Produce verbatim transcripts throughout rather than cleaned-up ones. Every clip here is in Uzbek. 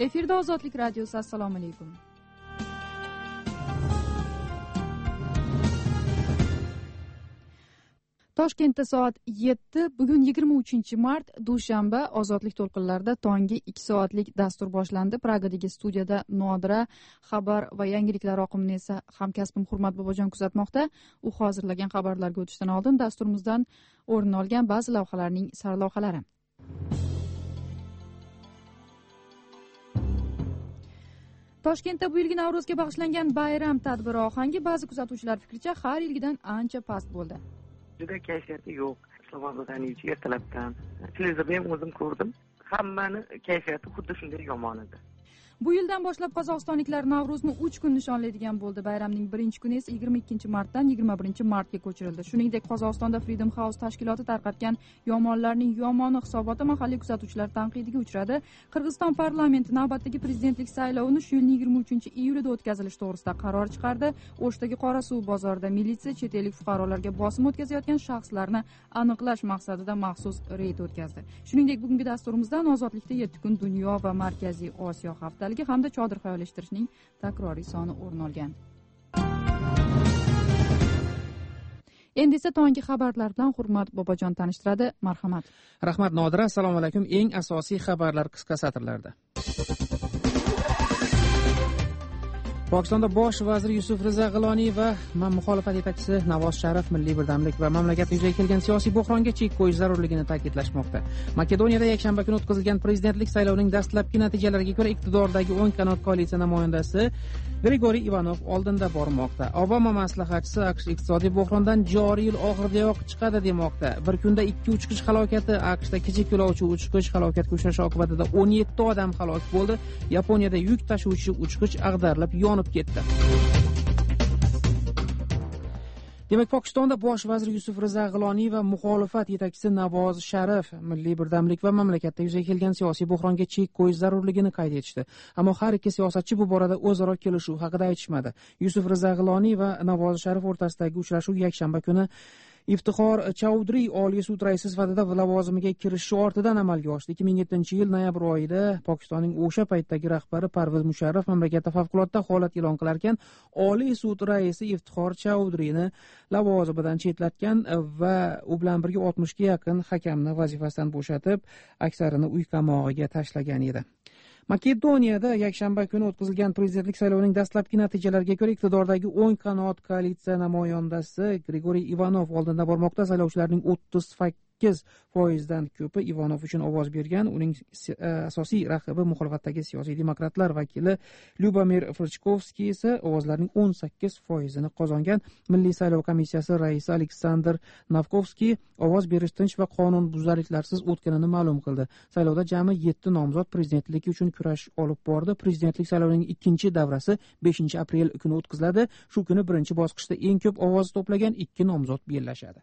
Efirda Ozodlik radiosi. Assalomu alaykum. Toshkentda soat yetti, bugun yigirma uchinchi mart, dushanba. Ozodlik to'lqinlarida tongi ikki soatlik dastur boshlandi. Pragadagi studiyada Nodira xabar va yangiliklar oqimini esa hamkasbim Hurmat Bobojon kuzatmoqda. U hozirlagan xabarlarga o'tishdan oldin dasturimizdan o'rin olgan ba'zi lavhalarning sarlavhalari. Toshkentda bu yilgi Navro'zga bag'ishlangan bayram tadbiri ohangi ba'zi kuzatuvchilar fikricha har yilgidan ancha past bo'ldi. Juda kayfiyati yo'q. Slobodaniychi ertalabdan. Televizorda ham o'zim ko'rdim. Hammani kayfiyati xuddi shunday yomon edi. Bu yildan boshlab qozog'istonliklar Navro'zni uch kun nishonlaydigan bo'ldi. Bayramning birinchi kuni esa yigirma ikkinchi martdan yigirma birinchi martga ko'chirildi. Shuningdek, Qozog'istonda Freedom House tashkiloti tarqatgan yomonlarning yomoni hisoboti mahalliy kuzatuvchilar tanqidiga uchradi. Qirg'iziston parlamenti navbatdagi prezidentlik saylovini shu yilning yigirma uchinchi iyulida o'tkazilishi to'g'risida qaror chiqardi. O'shdagi Qorasuv bozorida militsiya chet ellik fuqarolarga bosim o'tkazayotgan shaxslarni aniqlash maqsadida maxsus reyd o'tkazdi. Shuningdek, bugungi dasturimizdan Ozodlikda yetti kun dunyo va Markaziy Osiyo haftaligi hamda chodir xayollashtirishning takroriy soni o'rin olgan. Endi esa tongi xabarlar bilan Hurmat Bobojon tanishtiradi. Marhamat. Rahmat Nodira, assalomu alaykum. Eng asosiy xabarlar qisqa satrlarda. Pokistonda bosh vazir Yusuf Riza G'iloniy va muxolifat yetakchisi Navoz Sharif milliy birdamlik va mamlakatda yuzaga kelgan siyosiy buhronga chek qo'yish zarurligini ta'kidlashmoqda. Makedoniyada yakshanba kuni o'tkazilgan prezidentlik saylovining dastlabki natijalariga ko'ra iqtidordagi o'ng qanot koalitsiya namoyandasi Grigoriy Ivanov oldinda bormoqda. Obama maslahatchisi AQSh iqtisodiy buhrondan joriy yil oxiridayoq chiqadi demoqda. Bir kunda ikki uchqich halokati, AQShda kichik yo'lovchi uchqich halokatga uchrashi oqibatida o'n yetti odam halok bo'ldi. Yaponiyada yuk tashuvchi uchqich ag'darilib yonib ketdi. Demak, Pokistonda bosh vazir Yusuf Riza G'iloniy va muxolifat yetakchisi Navoz Sharif milliy birdamlik va mamlakatda yuzaga kelgan siyosiy buhronga chek qo'yish zarurligini qayd etishdi. Ammo har ikki siyosatchi bu borada o'zaro kelishuv haqida aytishmadi. Yusuf Riza G'iloniy va Navoz Sharif o'rtasidagi uchrashuv yakshanba kuni Iftixor Chaudhry Oliy sud raisi sifatida lavozimiga kirishi ortidan amalga oshdi. ikki ming yettinchi yil noyabr oyida Pokistonning o'sha paytdagi rahbari Parvez Musharraf mamlakatda favqulodda holat e'lon qilar ekan, Oliy sud raisi Iftixor Chaudhryni lavozimidan chetlatgan va u bilan birga oltmishga yaqin hakamni vazifasidan bo'shatib, aksarini uy qamog'iga tashlagan edi. Makedoniyada yakshanba kuni o'tkazilgan prezidentlik saylovining dastlabki natijalariga ko'ra iqtidordagi o'ng qanot koalitsiya namoyandasi Grigoriy Ivanov oldinda bormoqda. Saylovchilarning o'ttiz sakkiz foizdan ko'pi Ivanov uchun ovoz bergan. Uning asosiy raqibi muxolifatdagi siyosiy demokratlar vakili Lyubomir Frichkovskiy esa ovozlarning o'n sakkiz foizini qozongan. Milliy saylov komissiyasi raisi Aleksandr Navkovskiy ovoz berish tinch va qonunbuzarliklarsiz o'tganini ma'lum qildi. Saylovda jami yetti nomzod prezidentlik uchun kurash olib bordi. Prezidentlik saylovining ikkinchi davrasi beshinchi aprel kuni o'tkaziladi. Shu kuni birinchi bosqichda eng ko'p ovoz to'plagan ikki nomzod bellashadi.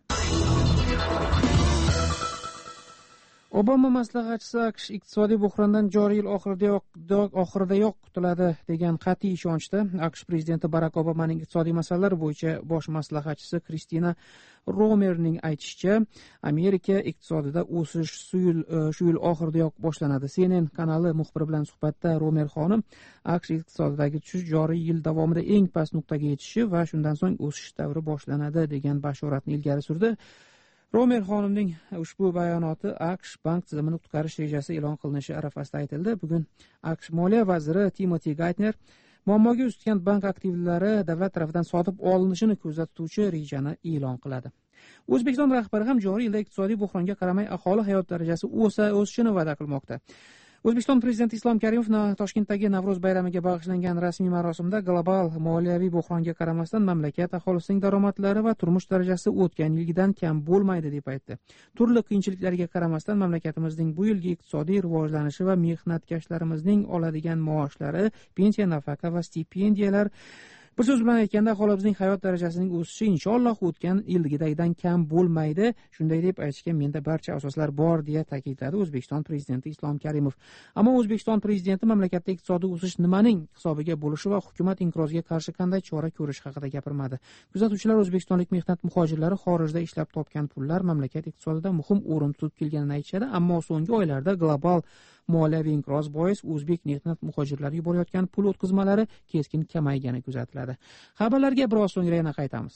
Obama maslahatchisi AQSh iqtisodiy buhrondan joriy yil oxiridayoq oxiridayoq qutuladi degan qat'iy ishonchda. AQSh prezidenti Barak Obamaning iqtisodiy masalalar bo'yicha bosh maslahatchisi Kristina Romerning aytishicha, Amerika iqtisodida o'sish shu yil oxiridayoq boshlanadi. C N N kanali muxbiri bilan suhbatda Romer xonim AQSh iqtisodidagi tushish joriy yil davomida eng past nuqtaga yetishi va shundan so'ng o'sish davri boshlanadi degan bashoratni ilgari surdi. Romer xonimning ushbu bayonoti AQSh bank tizimini qutqarish rejasi e'lon qilinishi arafasida aytildi. Bugun AQSh moliya vaziri Timothy Geithner muammoga yuz tutgan bank aktivlari davlat tomonidan sotib olinishini ko'zda tutuvchi rejani e'lon qiladi. O'zbekiston rahbari ham joriy yilda iqtisodiy buhronga qaramay aholi hayot darajasi o'sa o'sishini va'da qilmoqda. O'zbekiston prezidenti Islom Karimov Toshkentdagi Navro'z bayramiga bag'ishlangan rasmiy marosimda global moliyaviy buhronga qaramasdan mamlakat aholisining daromadlari va turmush darajasi o'tgan yilgidan kam bo'lmaydi deb aytdi. Turli qiyinchiliklarga qaramasdan mamlakatimizning bu yilgi iqtisodiy rivojlanishi va mehnatkashlarimizning oladigan maoshlari, pensiya, nafaqa va stipendiyalar Bir so'z bilan aytganda, aholimizning hayot darajasining o'sishi inshaalloh o'tgan yilgidagidan kam bo'lmaydi. Shunday deb aytishga menda barcha asoslar bor, deya ta'kidladi O'zbekiston prezidenti Islom Karimov. Ammo O'zbekiston prezidenti mamlakatda iqtisodiy o'sish nimaning hisobiga bo'lishi va hukumat inqiroziga qarshi qanday chora ko'rish haqida gapirmadi. Kuzatuvchilar O'zbekistonlik mehnat muhojirlari xorijda ishlab topgan pullar mamlakat iqtisodida muhim o'rin tutib kelganini aytishadi, ammo so'nggi oylarda global moliyaviy inqiroz bois o'zbek mehnat muhojirlari yuborayotgan pul o'tkazmalari keskin kamaygani kuzatiladi. Xabarlarga biroz so'ngra yana qaytamiz.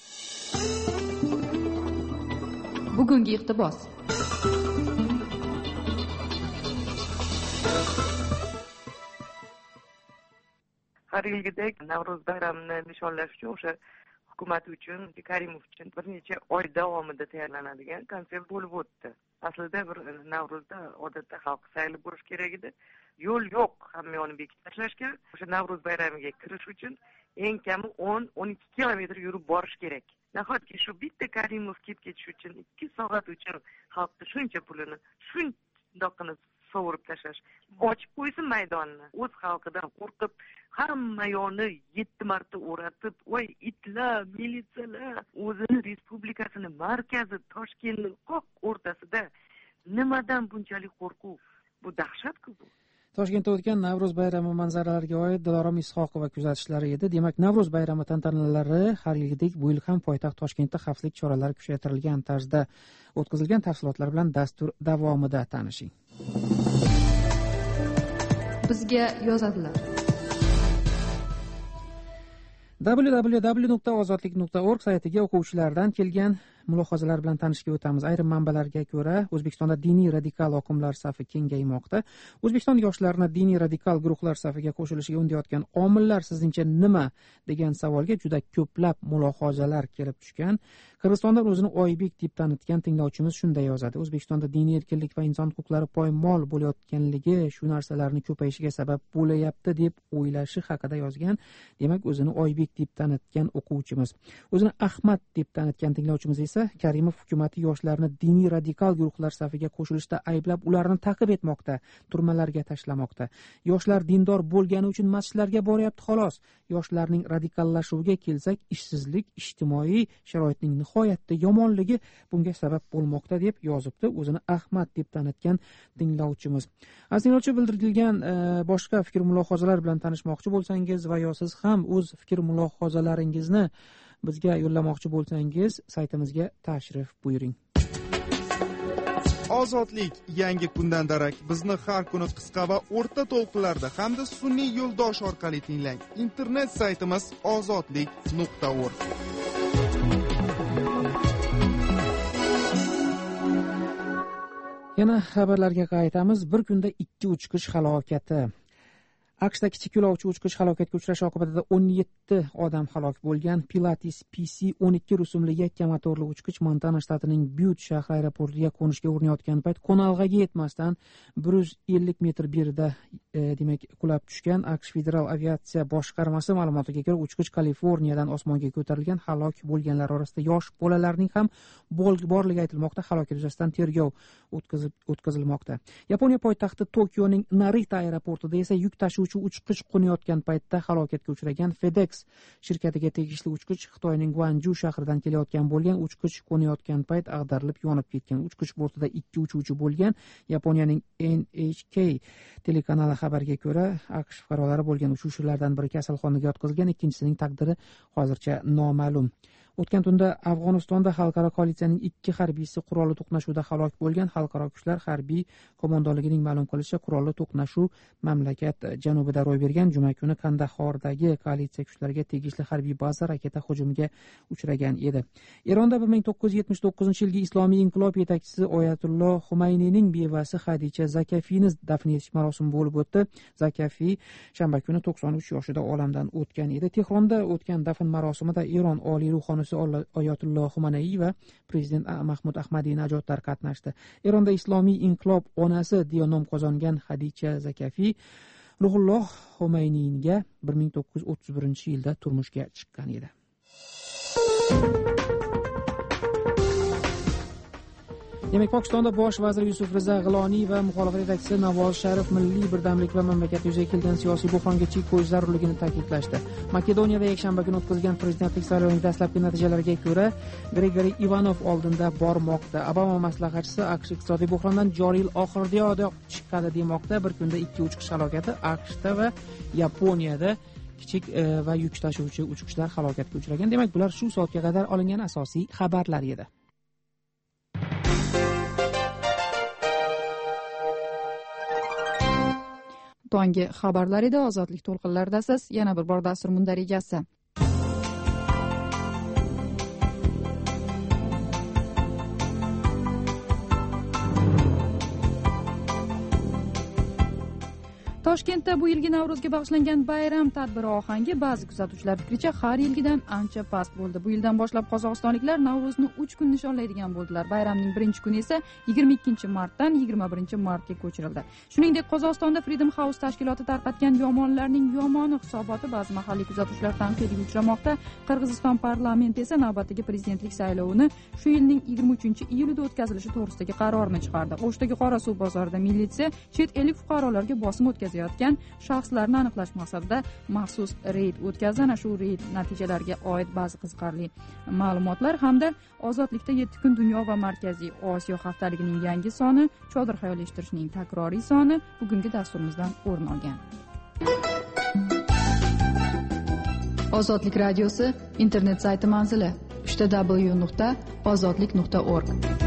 Bugungi iqtibos. Har yilgidek Navro'z bayramini nishonlash uchun o'sha hukumat uchun, Karimov uchun bir necha oy davomida tayyorlanadigan konsert bo'lib o'tdi. Aslida bir Navro'zda odatda xalq sayli bo'lish kerak edi. Yo'l yo'q, hamma yo'lni bekitib tashlashga. O'sha Navro'z bayramiga kirish uchun eng kami o'n o'n ikki kilometr yurib borish kerak. Nahotki shu bitta Karimov kelib ketish uchun ikki soat uchun xalqni shuncha pulini shundoqqina sovurib tashlash, ochib qo'ysin maydonni. O'z xalqidan qo'rqib, hamma yo'lni yetti marta o'ratib, voy itlar, militsiyalar, o'zini respublikasini markazi Toshkentning qoq o'rtasida nimadan bunchalik qo'rquv? Bu dahshat-ku bu. Toshkentda o'tgan Navro'z bayrami manzaralariga oid Dilorom Ishoqova kuzatishlari edi. Demak, Navro'z bayrami tantanalari har yilgidek bu yil ham poytaxt Toshkentda xavfsizlik choralari kuchaytirilgan tarzda o'tkazilgan. Tafsilotlar bilan dastur davomida tanishing. Bizga yozadilar. w w w nuqta ozodlik nuqta org saytiga o'quvchilardan kelgan mulohazalar bilan tanishga o'tamiz. Ayrim manbalarga ko'ra, O'zbekistonda diniy radikal oqimlar safi kengaymoqda. O'zbekiston yoshlarini diniy radikal guruhlar safiga qo'shilishiga undayotgan omillar sizningcha nima degan savolga juda ko'plab mulohazalar kelib tushgan. Qirg'izistondan o'zini Oybek deb tanitgan tinglovchimiz shunday yozadi: O'zbekistonda diniy erkinlik va inson huquqlari poymol bo'layotganligi shu narsalarni ko'payishiga sabab bo'layapti deb o'ylashi haqida yozgan. Demak, o'zini Oybek deb tanitgan o'quvchimiz. O'zini Ahmad deb tanitgan tinglovchimiz esa Karimov hukumati yoshlarni diniy radikal guruhlar safiga qo'shilishda ayblab, ularni ta'qib etmoqda, turmalarga tashlamoqda. Yoshlar dindor bo'lgani uchun masjidlarga boryapti xolos. Yoshlarning radikallashuviga kelsak, ishsizlik, ijtimoiy sharoitning nihoyatda yomonligi bunga sabab bo'lmoqda deb yozibdi o'zini Ahmad deb tanitgan tinglovchimiz. Aslida bildirilgan e, boshqa fikr mulohazalar bilan tanishmoqchi bo'lsangiz va yo siz ham o'z fikr mulohazalaringizni bizga yo'llamoqchi bo'lsangiz, saytimizga tashrif buyuring. Ozodlik yangi kundan darak bizni har kuni qisqa va o'rta to'lqinlarda hamda sun'iy yo'ldosh orqali tinglang. Internet saytimiz ozodlik nuqta org. Yana xabarlarga qaytamiz. Bir kunda ikki uchqish halokati. AQShda kichik yo'lovchi uchqish halokatga uchrashi oqibatida o'n yetti odam halok bo'lgan. Pilates P C o'n ikki rusumli yakka motorli uchqich Montana shtatining Butte shahri aeroportiga qo'nishga urinayotgan payt qo'nalg'aga yetmasdan bir yuz ellik metr berida e, demak qulab tushgan. AQSh Federal aviatsiya boshqarmasi ma'lumotiga ko'ra, uchqich Kaliforniyadan osmonga ko'tarilgan. Halok bo'lganlar orasida yosh bolalarning ham borligi aytilmoqda. Halokat yuzasidan tergov o'tkazib o'tkazilmoqda. Yaponiya poytaxti Tokioning Narita aeroportida esa yuk tashuvchi uchqich qo'nayotgan paytda halokatga uchragan. FedEx shirkatiga tegishli uchqich Xitoyning Guanju shahridan kelayotgan bo'lgan. Uchqich qo'nayotgan payt ag'darilib yonib ketgan. Uchqich bortida ikki uchuvchi bo'lgan. Yaponiyaning N H K telekanali xabariga ko'ra, AQSh fuqarolari bo'lgan uchuvchilardan biri kasalxonaga yotqizilgan, ikkinchisining taqdiri hozircha noma'lum. O'tgan tunda Afg'onistonda xalqaro koalitsiyaning ikki harbiysi qurolli to'qnashuvda halok bo'lgan. Xalqaro kuchlar harbiy qo'mondonligining ma'lum qilishicha, qurolli to'qnashuv mamlakat janubida ro'y bergan. Juma kuni Qandahordagi koalitsiya kuchlariga tegishli harbiy baza raketa hujumiga uchragan edi. Eronda bir ming to'qqiz yuz yetmish to'qqizinchi yilgi islomiy inqilob yetakchisi Oyatulloh Xumayniyning bevasi Xadicha Zakafiyni dafn etish marosimi bo'lib o'tdi. Zakafiy shanba kuni to'qson uch yoshida olamdan o'tgan edi. Tehronda o'tgan dafn marosimida Eron oliy ruhoniysi Oyatulloh Xumaneyi va prezident Mahmud Ahmadinajodlar qatnashdi. Eronda islomiy inqilob onasi deya nom qozongan Xadicha Zakafiy Ruhulloh Xumayniyga bir ming to'qqiz yuz o'ttiz birinchi yilda turmushga chiqqan edi. Demak, Pokistonda bosh vazir Yusuf Riza G'iloniy va muxolifat yetakchisi Navoz Sharif milliy birdamlik va mamlakatda yuzaga kelgan siyosiy buhronga chek qo'yish zarurligini ta'kidlashdi. Makedoniyada yakshanba kuni o'tkazilgan prezidentlik saylovining dastlabki natijalariga ko'ra, Grigoriy Ivanov oldinda bormoqda. Obama maslahatchisi AQSh iqtisodiy buhrondan joriy yil oxiridayoq chiqadi demoqda. Bir kunda ikki uchish halokati AQShda va Yaponiyada kichik va yuk tashuvchi uchuvchilar halokatga uchragan. Demak, bular shu soatga qadar olingan asosiy xabarlar edi. Tonggi xabarlar edi. Ozodlik to'lqinlaridasiz. Yana bir bor dastur mundarijasi. Toshkentda bu yilgi Navro'zga bag'ishlangan bayram tadbiri ohangi ba'zi kuzatuvchilar fikricha har yilgidan ancha past bo'ldi. Bu yildan boshlab qozog'istonliklar Navro'zni uch kun nishonlaydigan bo'ldilar. Bayramning birinchi kuni esa yigirma ikkinchi martdan yigirma birinchi martga ko'chirildi. Shuningdek, Qozog'istonda Freedom House tashkiloti tarqatgan yomonlarning yomoni hisoboti ba'zi mahalliy kuzatuvchilar tanqidiga uchramoqda. Qirg'iziston parlamenti esa navbatdagi prezidentlik saylovini shu yilning yigirma uchinchi iyulida o'tkazilishi to'g'risidagi qarorni chiqardi. O'shdagi Qorasuv bozorida militsiya chet ellik fuqarolarga bosim o'tkazayotgan shaxslarni aniqlash maqsadida maxsus reyd o'tkazdi. Ana shu reyd natijalariga oid ba'zi qiziqarli ma'lumotlar hamda ozodlikda yetti kun dunyo va Markaziy Osiyo haftaligining yangi soni, chodir xayol eshittirishning takroriy soni bugungi dasturimizdan o'rin olgan. Ozodlik radiosi internet sayti manzili w w w nuqta ozodlik nuqta org.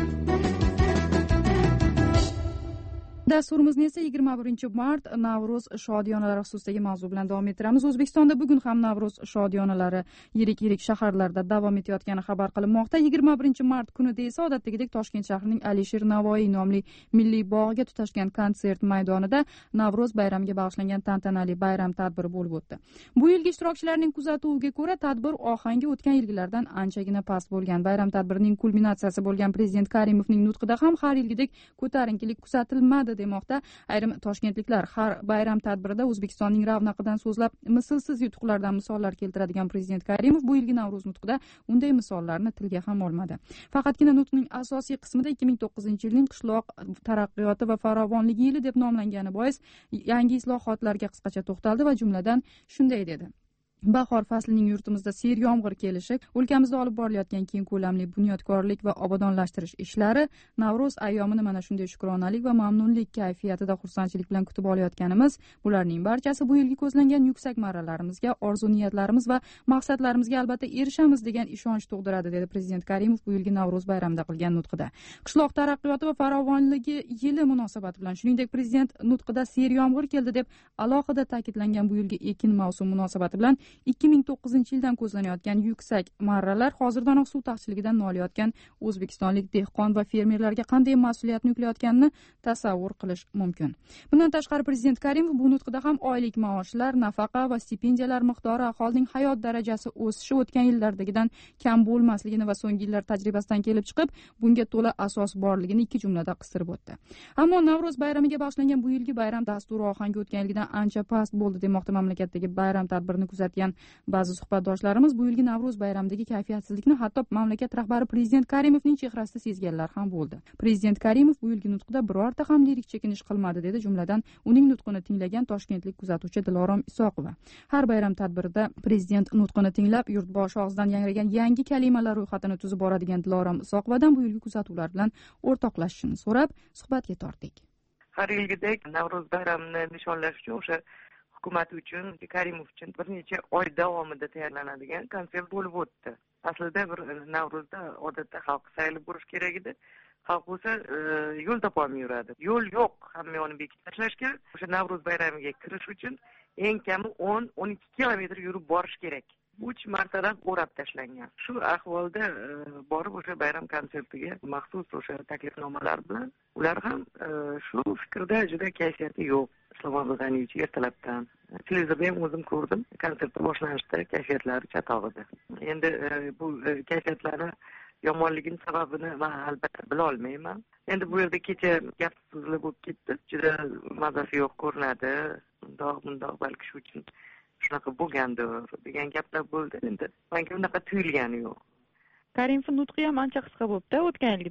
Dasturimizni esa yigirma birinchi mart Navro'z shodiyonalari xususidagi mavzu bilan davom ettiramiz. O'zbekistonda bugun ham Navro'z shodiyonalari yirik-yirik shaharlarda davom etayotgani xabar qilinmoqda. yigirma birinchi mart kunida esa odatdagidek Toshkent shahrining Alisher Navoiy nomli milliy bog'iga tutashgan konsert maydonida Navro'z bayramiga bag'ishlangan tantanali bayram tadbiri bo'lib o'tdi. Bu yilgi ishtirokchilarning kuzatuviga ko'ra, tadbir ohangi o'tgan yilgilardan anchagina past bo'lgan. Bayram tadbirining kulminatsiyasi bo'lgan prezident Karimovning nutqida ham har yilgidek ko'tarinkilik kuzatilmadi demoqda. Ayrim toshkentliklar har bayram tadbirida O'zbekistonning ravnaqidan so'zlab mislsiz yutuqlardan misollar keltiradigan prezident Karimov bu yilgi Navro'z nutqida unday misollarni tilga ham olmadi. Faqatgina nutqning asosiy qismida ikki ming to'qqizinchi yilning qishloq taraqqiyoti va farovonligi yili deb nomlangani bois yangi islohotlarga qisqacha to'xtaldi va jumladan shunday dedi: Bahor faslining yurtimizda sel yomg'ir kelishi, o'lkamizda olib borilayotgan keng ko'lamli bunyodkorlik va obodonlashtirish ishlari, Navro'z ayyomini mana shunday shukronalik va mamnunlik kayfiyatida xursandchilik bilan kutib olayotganimiz, bularning barchasi bu yilgi ko'zlangan yuksak marralarimizga, orzu-niyatlarimiz va maqsadlarimizga albatta erishamiz degan ishonch tug'diradi, dedi prezident Karimov bu yilgi Navro'z bayramida qilgan nutqida. Qishloq taraqqiyoti va farovonligi yili munosabati bilan, shuningdek, prezident nutqida sel yomg'ir keldi deb alohida ta'kidlangan bu yilgi ekin mavsumi munosabati bilan ikki ming to'qqizinchi yildan ko'zlanayotgan yuksak marralar hozirdanoq suv taqchilligidan nolayotgan o'zbekistonlik dehqon va fermerlarga qanday mas'uliyatni yuklayotganini tasavvur qilish mumkin. Bundan tashqari prezident Karimov bu nutqida ham oylik maoshlar, nafaqa va stipendiyalar miqdori, aholining hayot darajasi o'sishi o'tgan yillardagidan kam bo'lmasligini va so'nggi yillar tajribasidan kelib chiqib, bunga to'la asos borligini ikki jumlada qistirib o'tdi. Ammo Navro'z bayramiga bag'ishlangan bu yilgi bayram dasturi ohangi o'tgan yilgidan ancha past bo'ldi demoqda mamlakatdagi bayram tadbirini kuzatgan ba'zi suhbatdoshlarimiz. Bu yilgi Navro'z bayramidagi kayfiyatsizlikni hatto mamlakat rahbari prezident Karimovning chehrasida sezganlar ham bo'ldi. Prezident Karimov bu yilgi nutqida birorta ham lirik chekinish qilmadi, dedi jumladan uning nutqini tinglagan toshkentlik kuzatuvchi Dilorom Isoqova. Har bayram tadbirida prezident nutqini tinglab, yurtboshi og'zidan yangragan yangi kalimalar ro'yxatini tuzib boradigan Dilorom Isoqovadan bu yilgi kuzatuvlar bilan o'rtoqlashishini so'rab, suhbatga tortdik. Har yilgidek Navro'z bayramini nishonlash uchun o'sha hukumat uchun, Karimov uchun bir necha oy davomida tayyorlanadigan konsert bo'lib o'tdi. Aslida bir Navro'zda odatda xalq sayli bo'lish kerak edi. Xalq bo'lsa yo'l topolmay yuradi. Yo'l yo'q, hamma yo'lni bekitib tashlashga. O'sha Navro'z bayramiga kirish uchun eng kami o'n o'n ikki kilometr yurib borish kerak. uch martadan o'rab tashlangan. Shu ahvolda borib o'sha bayram konsertiga maxsus o'sha taklifnomalar bilan ular ham shu fikrda juda kayfiyati yo'q. Islom G'aniyevich ertalabdan televizorda ham o'zim ko'rdim. Konsertni boshlanishda kayfiyatlari chatoq edi. Endi bu kayfiyatlari yomonligini sababini men albatta bila olmayman. Endi bu yerda kecha gap so'zlar bo'lib ketdi. Juda mazasi yo'q ko'rinadi. Bundoq bundoq balki shu uchun shunaqa bo'lgandir degan gaplar bo'ldi. Endi menga unaqa tuyulgani yo'q. Karimov nutqi ham ancha qisqa bo'libdi o'tgan yilgidan.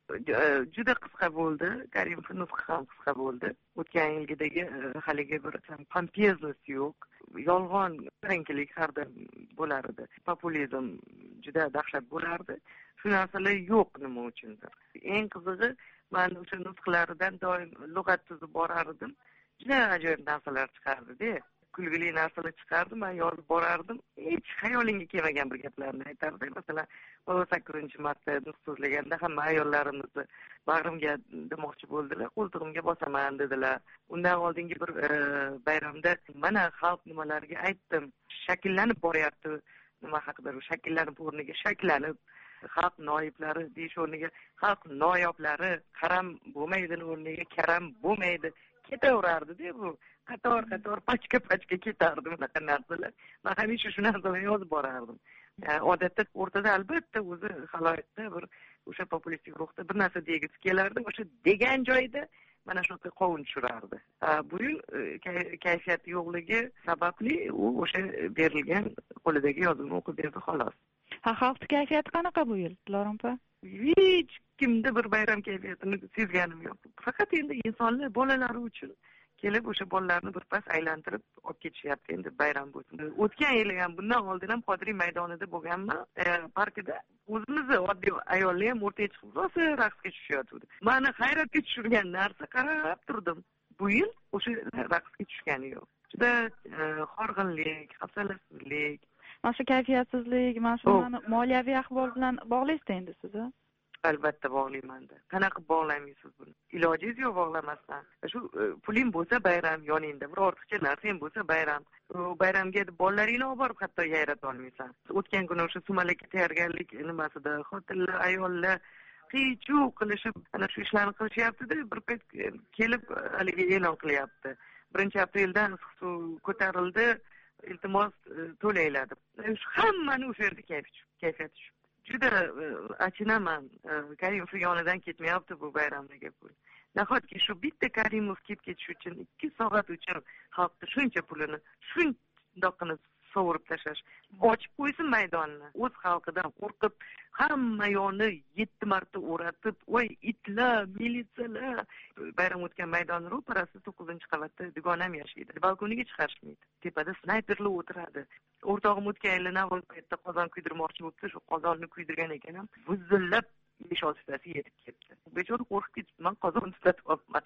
juda qisqa bo'ldi. Karimov nutqi ham qisqa bo'ldi. O'tgan yilgidagi haligi bir pompeznost yo'q. Yolg'on birinchilik har doim bo'lar edi. Populizm juda dahshat bo'lardi. Shu narsalar yo'q nima uchundir. Eng qizig'i, men o'sha nutqlaridan doim lug'at tuzib borardim. Juda ajoyib narsalar chiqardi-da. Kulgili narsalar chiqardi, men yozib borardim. Hech xayolingga kelmagan bir gaplarni aytardi. Masalan, sakkizinchi marta nutq so'zlaganda hamma ayollarimizni bag'rimga demoqchi bo'ldilar, qo'ltig'imga bosaman dedilar. Undan oldingi bir bayramda mana xalq nimalarga aytdim, shakllanib boryapti, nima haqida, shakllanib o'rniga shakllanib, xalq noiblari deyish o'rniga xalq noyoblari, qaram bo'lmaydi o'rniga karam bo'lmaydi ketaverardi-da bu. Qator qator pachka pachka ketardi bunaqa narsalar. Men hamisha shu narsalarni yozib borardim. Odatda o'rtada albatta o'zi haloyatda bir o'sha populistik ruhda bir narsa degisi kelardi. O'sha degan joyda mana shunaqa qovun tushirardi. Bu yil kayfiyat yo'qligi sababli u o'sha berilgan qo'lidagi yozuvni o'qib berdi xolos. Ha, xalq kayfiyati qanaqa bu yil, Dilorom opa? Hech kimda bir bayram kayfiyatini sezganim yo'q. Faqat endi insonlar bolalari uchun kelib o'sha bolalarni birpas aylantirib olib ketishyapti endi bayram bo'lsin. O'tgan yil ham bundan oldin ham Qodiriy maydonida bo'lganman, parkida o'zimizni oddiy ayollar ham o'rtaga chiqib rosa raqsga tushayotdi. Meni hayratga tushirgan narsa, qarab turdim. Bu yil o'sha raqsga tushgani yo'q. Juda horg'inlik, hafsalasizlik, mana shu kayfiyatsizlik, mana shu moliyaviy ahvol bilan bog'laysiz endi siz? Albatta bog'layman-da. Qanaqa bog'laymaysiz buni? Ilojingiz yo'q bog'lamasdan. Shu puling bo'lsa bayram, yoningda bir ortiqcha narsang bo'lsa bayram. U bayramga bolalaringni olib borib hatto yayrata olmaysan. O'tgan kuni o'sha sumalakka tayyorgarlik nimasida xotinlar, ayollar qiy-chuv qilishib, ana shu ishlarni qilishyapti-da, bir payt kelib haligi e'lon qilyapti. birinchi apreldan suv ko'tarildi, iltimos to'laylar deb. Hammani o'sha yerda kayfiyat tushib. Juda achinaman. Karimov yonidan ketmayapti bu bayramdagi pul. Nahotki shu bitta Karimov kelib ketish uchun ikki soat uchun xalqni shuncha pulini shundoqqina sovurib tashlash, ochib qo'ysin maydonni. O'z xalqidan qo'rqib, hamma yo'lni yetti marta o'ratib, voy itlar, militsiyalar. Bayram o'tgan maydon ro'parasida to'qqizinchi qavatda dugonam yashaydi. Balkoniga chiqarishmaydi. Tepada snayperlar o'tiradi. O'rtog'im o'tgan yili Navro'z paytida qozon kuydirmoqchi bo'libdi. Shu qozonni kuydirgan ekan ham vizillab besh oltitasi yetib ketdi. Bechora qo'rqib ketdi. Men qozon tutatib olman.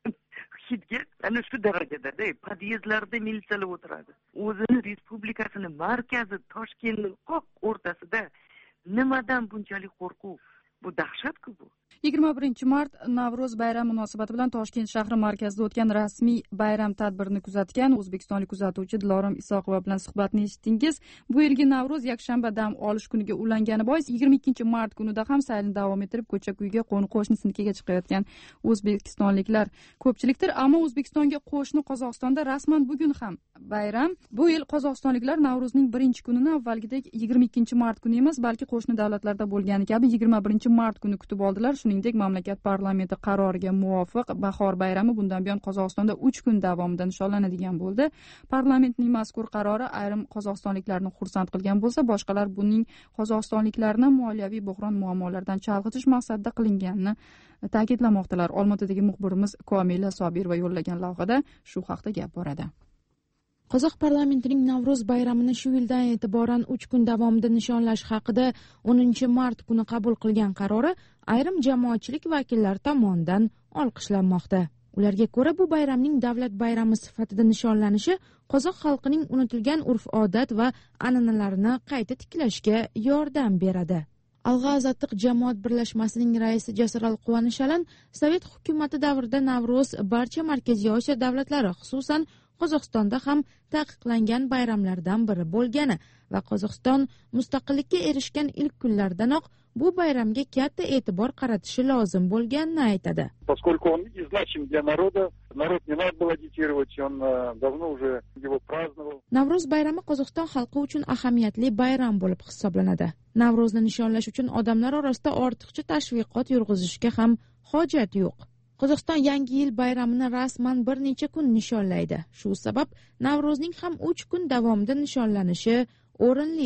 Hidga ana shu darajada-da, podyezdlarda militsiyalar o'tiradi. O'zini respublikasini markazi Toshkentning qoq o'rtasida nimadan bunchalik qo'rquv? Bu dahshat-ku bu. yigirma birinchi mart Navro'z bayrami munosabati bilan Toshkent shahri markazida o'tgan rasmiy bayram tadbirini kuzatgan o'zbekistonlik kuzatuvchi Dilorom Isoqova bilan suhbatni eshitdingiz. Bu yilgi Navro'z yakshanba dam olish kuniga ulangani bois yigirma ikkinchi mart kunida ham saylni davom ettirib ko'cha-kuyga qo'ni-qo'shnisinikiga chiqayotgan o'zbekistonliklar ko'pchilikdir, ammo O'zbekistonga qo'shni Qozog'istonda rasman bugun ham bayram. Bu yil qozog'istonliklar Navro'zning birinchi kunini avvalgidek yigirma ikkinchi mart kuni emas, balki qo'shni davlatlarda bo'lgani kabi yigirma birinchi mart kuni kutib oldilar. Shuningdek, mamlakat parlamenti qaroriga muvofiq bahor bayrami bundan buyon Qozog'istonda uch kun davomida nishonlanadigan bo'ldi. Parlamentning mazkur qarori ayrim qozog'istonliklarni xursand qilgan bo'lsa, boshqalar buning qozog'istonliklarni moliyaviy buhron muammolaridan chalg'itish maqsadida qilinganini ta'kidlamoqdalar. Olmaotadagi muxbirimiz Komila Sobirova yo'llagan lavhada shu haqda gap boradi. Qozoq parlamentining Navro'z bayramini shu yildan e'tiboran uch kun davomida nishonlash haqida o'ninchi mart kuni qabul qilgan qarori ayrim jamoatchilik vakillari tomonidan olqishlanmoqda. Ularga ko'ra, bu bayramning davlat bayrami sifatida nishonlanishi qozoq xalqining unutilgan urf-odat va an'analarini qayta tiklashga yordam beradi. Alg'a-Azatiq jamoat birlashmasining raisi Jasoral Quvanishalan Sovet hukumati davrida Navro'z barcha Markaziy Osiyo davlatlari, xususan Qozog'istonda ham taqiqlangan bayramlardan biri bo'lgani va Qozog'iston mustaqillikka erishgan ilk kunlardanoq bu bayramga katta e'tibor qaratishi lozim bo'lganini aytadi. Поскольку он значим для народа, народ не надо было агитировать, он давно уже его праздновал. Navro'z bayrami Qozog'iston xalqi uchun ahamiyatli bayram bo'lib hisoblanadi. Navro'zni nishonlash uchun odamlar orasida ortiqcha tashviqot yurg'izishga ham hojat yo'q. Qozog'iston yangi yil bayramini rasman bir necha kun nishonlaydi. Shu sabab Navro'zning ham uch kun davomida nishonlanishi o'rinlidir.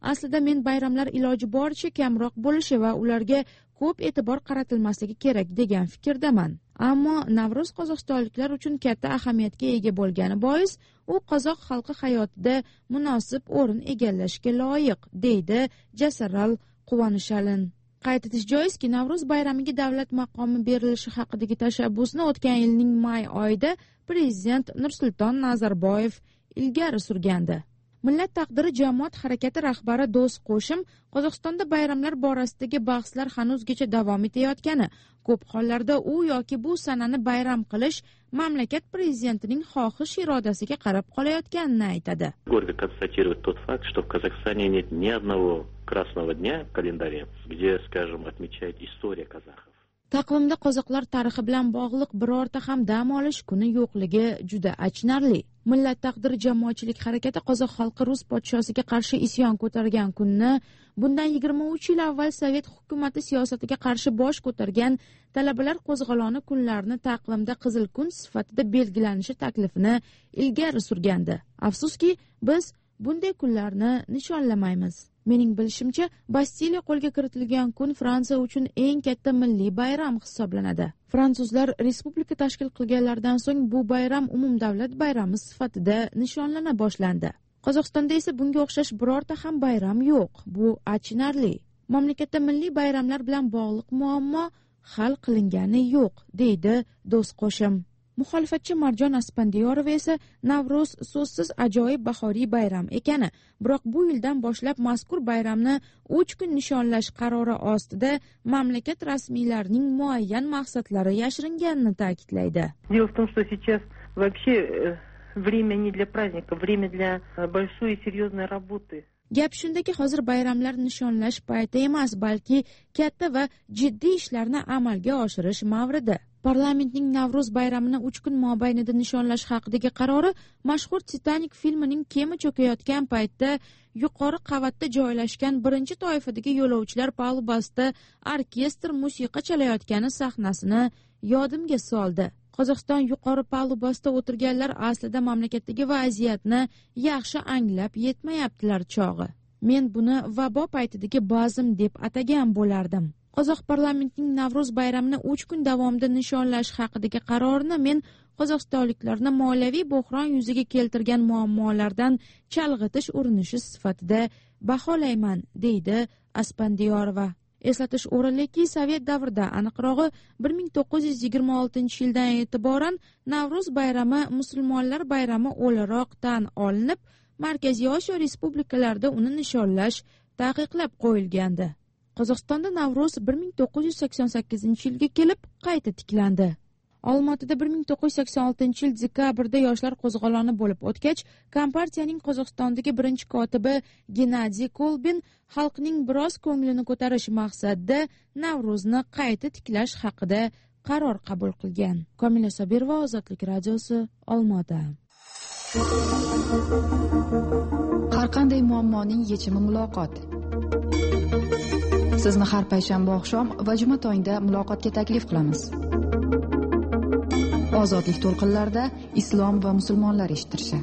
aslida men bayramlar iloji boricha kamroq bo'lishi va ularga ko'p e'tibor qaratilmasligi kerak degan fikrdaman. Ammo Navro'z qozog'istonliklar uchun katta ahamiyatga ega bo'lgani bois u qozoq xalqi hayotida munosib o'rin egallashga loyiq, deydi Jasaral Quvonishalin. Qayd etish joizki, Navro'z bayramiga davlat maqomi berilishi haqidagi tashabbusni o'tgan yilning may oyida prezident Nursulton Nazarboyev ilgari surgandi. Millat taqdiri jamoat harakati rahbari Do'st Qo'shim Qozog'istonda bayramlar borasidagi bahslar hanuzgacha davom etayotgani, ko'p hollarda u yoki bu sanani bayram qilish mamlakat prezidentining xohish irodasiga qarab qolayotganini aytadi. Горько констатировать тот факт, что в Казахстане нет ни одного красного дня в календаре, где, скажем, отмечает история казахов. Taqvimda qozoqlar tarixi bilan bog'liq birorta ham dam olish kuni yo'qligi juda achinarli. Millat taqdiri jamoatchilik harakati qozoq xalqi Rus podshosiga qarshi isyon ko'targan kunni, bundan yigirma uch yil avval Sovet hukumati siyosatiga qarshi bosh ko'targan talabalar qo'zg'oloni kunlarini taqvimda qizil kun sifatida belgilanishi taklifini ilgari surgandi. Afsuski, biz bunday kunlarni nishonlamaymiz. Mening bilishimcha, Bastiliya qo'lga kiritilgan kun Fransiya uchun eng katta milliy bayram hisoblanadi. Fransuzlar respublika tashkil qilganlaridan so'ng bu bayram umumdavlat bayrami sifatida nishonlana boshlandi. Qozog'istonda esa bunga o'xshash birorta ham bayram yo'q. Bu achinarli. Mamlakatda milliy bayramlar bilan bog'liq muammo hal qilingani yo'q, deydi Do'st Qo'shim. Muxolifatchi Marjon Aspandiyorova esa Navro'z so'zsiz ajoyib bahoriy bayram ekani, biroq bu yildan boshlab mazkur bayramni uch kun nishonlash qarori ostida mamlakat rasmiylarining muayyan maqsadlari yashiringanini ta'kidlaydi. Дело в том, что сейчас вообще время не для праздника, время для большой и серьезной работы. Gap shundaki, hozir bayramlar nishonlash payti emas, balki katta va jiddiy ishlarni amalga oshirish mavridi. Parlamentning Navro'z bayramini uch kun mobaynida nishonlash haqidagi qarori mashhur Titanic filmining kema cho'kayotgan paytda yuqori qavatda joylashgan birinchi toifadagi yo'lovchilar palubasida orkestr musiqa chalayotgani sahnasini yodimga soldi. Qozog'iston yuqori palubasida o'tirganlar aslida mamlakatdagi vaziyatni yaxshi anglab yetmayaptilar chog'i. Men buni vabo paytidagi bazm deb atagan bo'lardim. Qozoq parlamentining Navro'z bayramini uch kun davomida nishonlash haqidagi qarorini men qozog'istonliklarni moliyaviy bo'hron yuziga keltirgan muammolardan chalg'itish urinishi sifatida baholayman, deydi Aspandiyorova. Eslatish o'rinliki, Sovet davrida, aniqrog'i bir ming to'qqiz yuz yigirma oltinchi yildan e'tiboran Navro'z bayrami musulmonlar bayrami o'laroq tan olinib, Markaziy Osiyo respublikalarida uni nishonlash taqiqlab qo'yilgandi. Qozog'istonda Navro'z bir ming to'qqiz yuz sakson sakkizinchi yilga kelib qayta tiklandi. Olmaotada bir ming to'qqiz yuz sakson oltinchi yil dekabrda yoshlar qo'zg'oloni bo'lib o'tgach, Kompartiyaning Qozog'istondagi birinchi kotibi Gennadiy Kolbin xalqning biroz ko'nglini ko'tarish maqsadida Navro'zni qayta tiklash haqida qaror qabul qilgan. Komila Sobirova, Ozodlik radiosi, Olmaota. Har qanday muammoning yechimi muloqot. Sizni har payshanba oqshom va juma tongda muloqotga taklif qilamiz. Ozodlik to'lqinlarida islom va musulmonlar eshittirishi.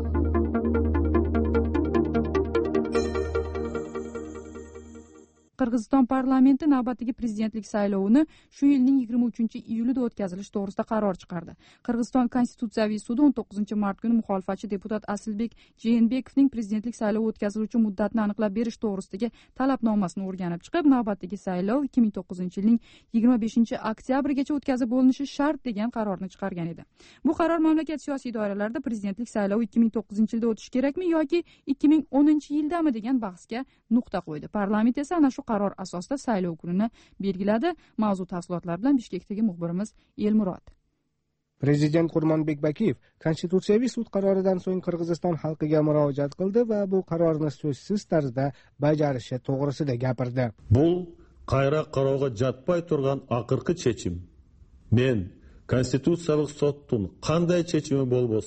Qirg'iziston parlamenti navbatdagi prezidentlik saylovini shu yilning yigirma uchinchi iyulida o'tkazilishi to'g'risida qaror chiqardi. Qirg'iziston Konstitutsiyaviy sudi o'n to'qqizinchi mart kuni muxolifatchi deputat Asilbek Jeenbekovning prezidentlik saylovi o'tkaziluvchi muddatni aniqlab berish to'g'risidagi talabnomasini o'rganib chiqib, navbatdagi saylov ikki ming to'qqizinchi yilning yigirma beshinchi oktyabrigacha o'tkazib bo'linishi shart degan qarorni chiqargan edi. Bu qaror mamlakat siyosiy doiralarida prezidentlik saylovi ikki ming to'qqizinchi yilda o'tishi kerakmi yoki ikki ming o'ninchi yildami degan bahsga nuqta qo'ydi. Parlament esa ana shu qaror asosida saylov kunini belgiladi. Mavzu tafsilotlar bilan Bishkekdagi muxbirimiz Elmurod. Prezident Qurmonbek Bakiyev Konstitutsiyaviy sud qaroridan so'ng Qirg'iziston xalqiga murojaat qildi va bu qarorni so'zsiz tarzda bajarishi to'g'risida gapirdi. Bu qayra qarorga jatpay turgan aqirqi chechim. Men Konstitutsiyalik sudning qanday chechimi bo'lsin,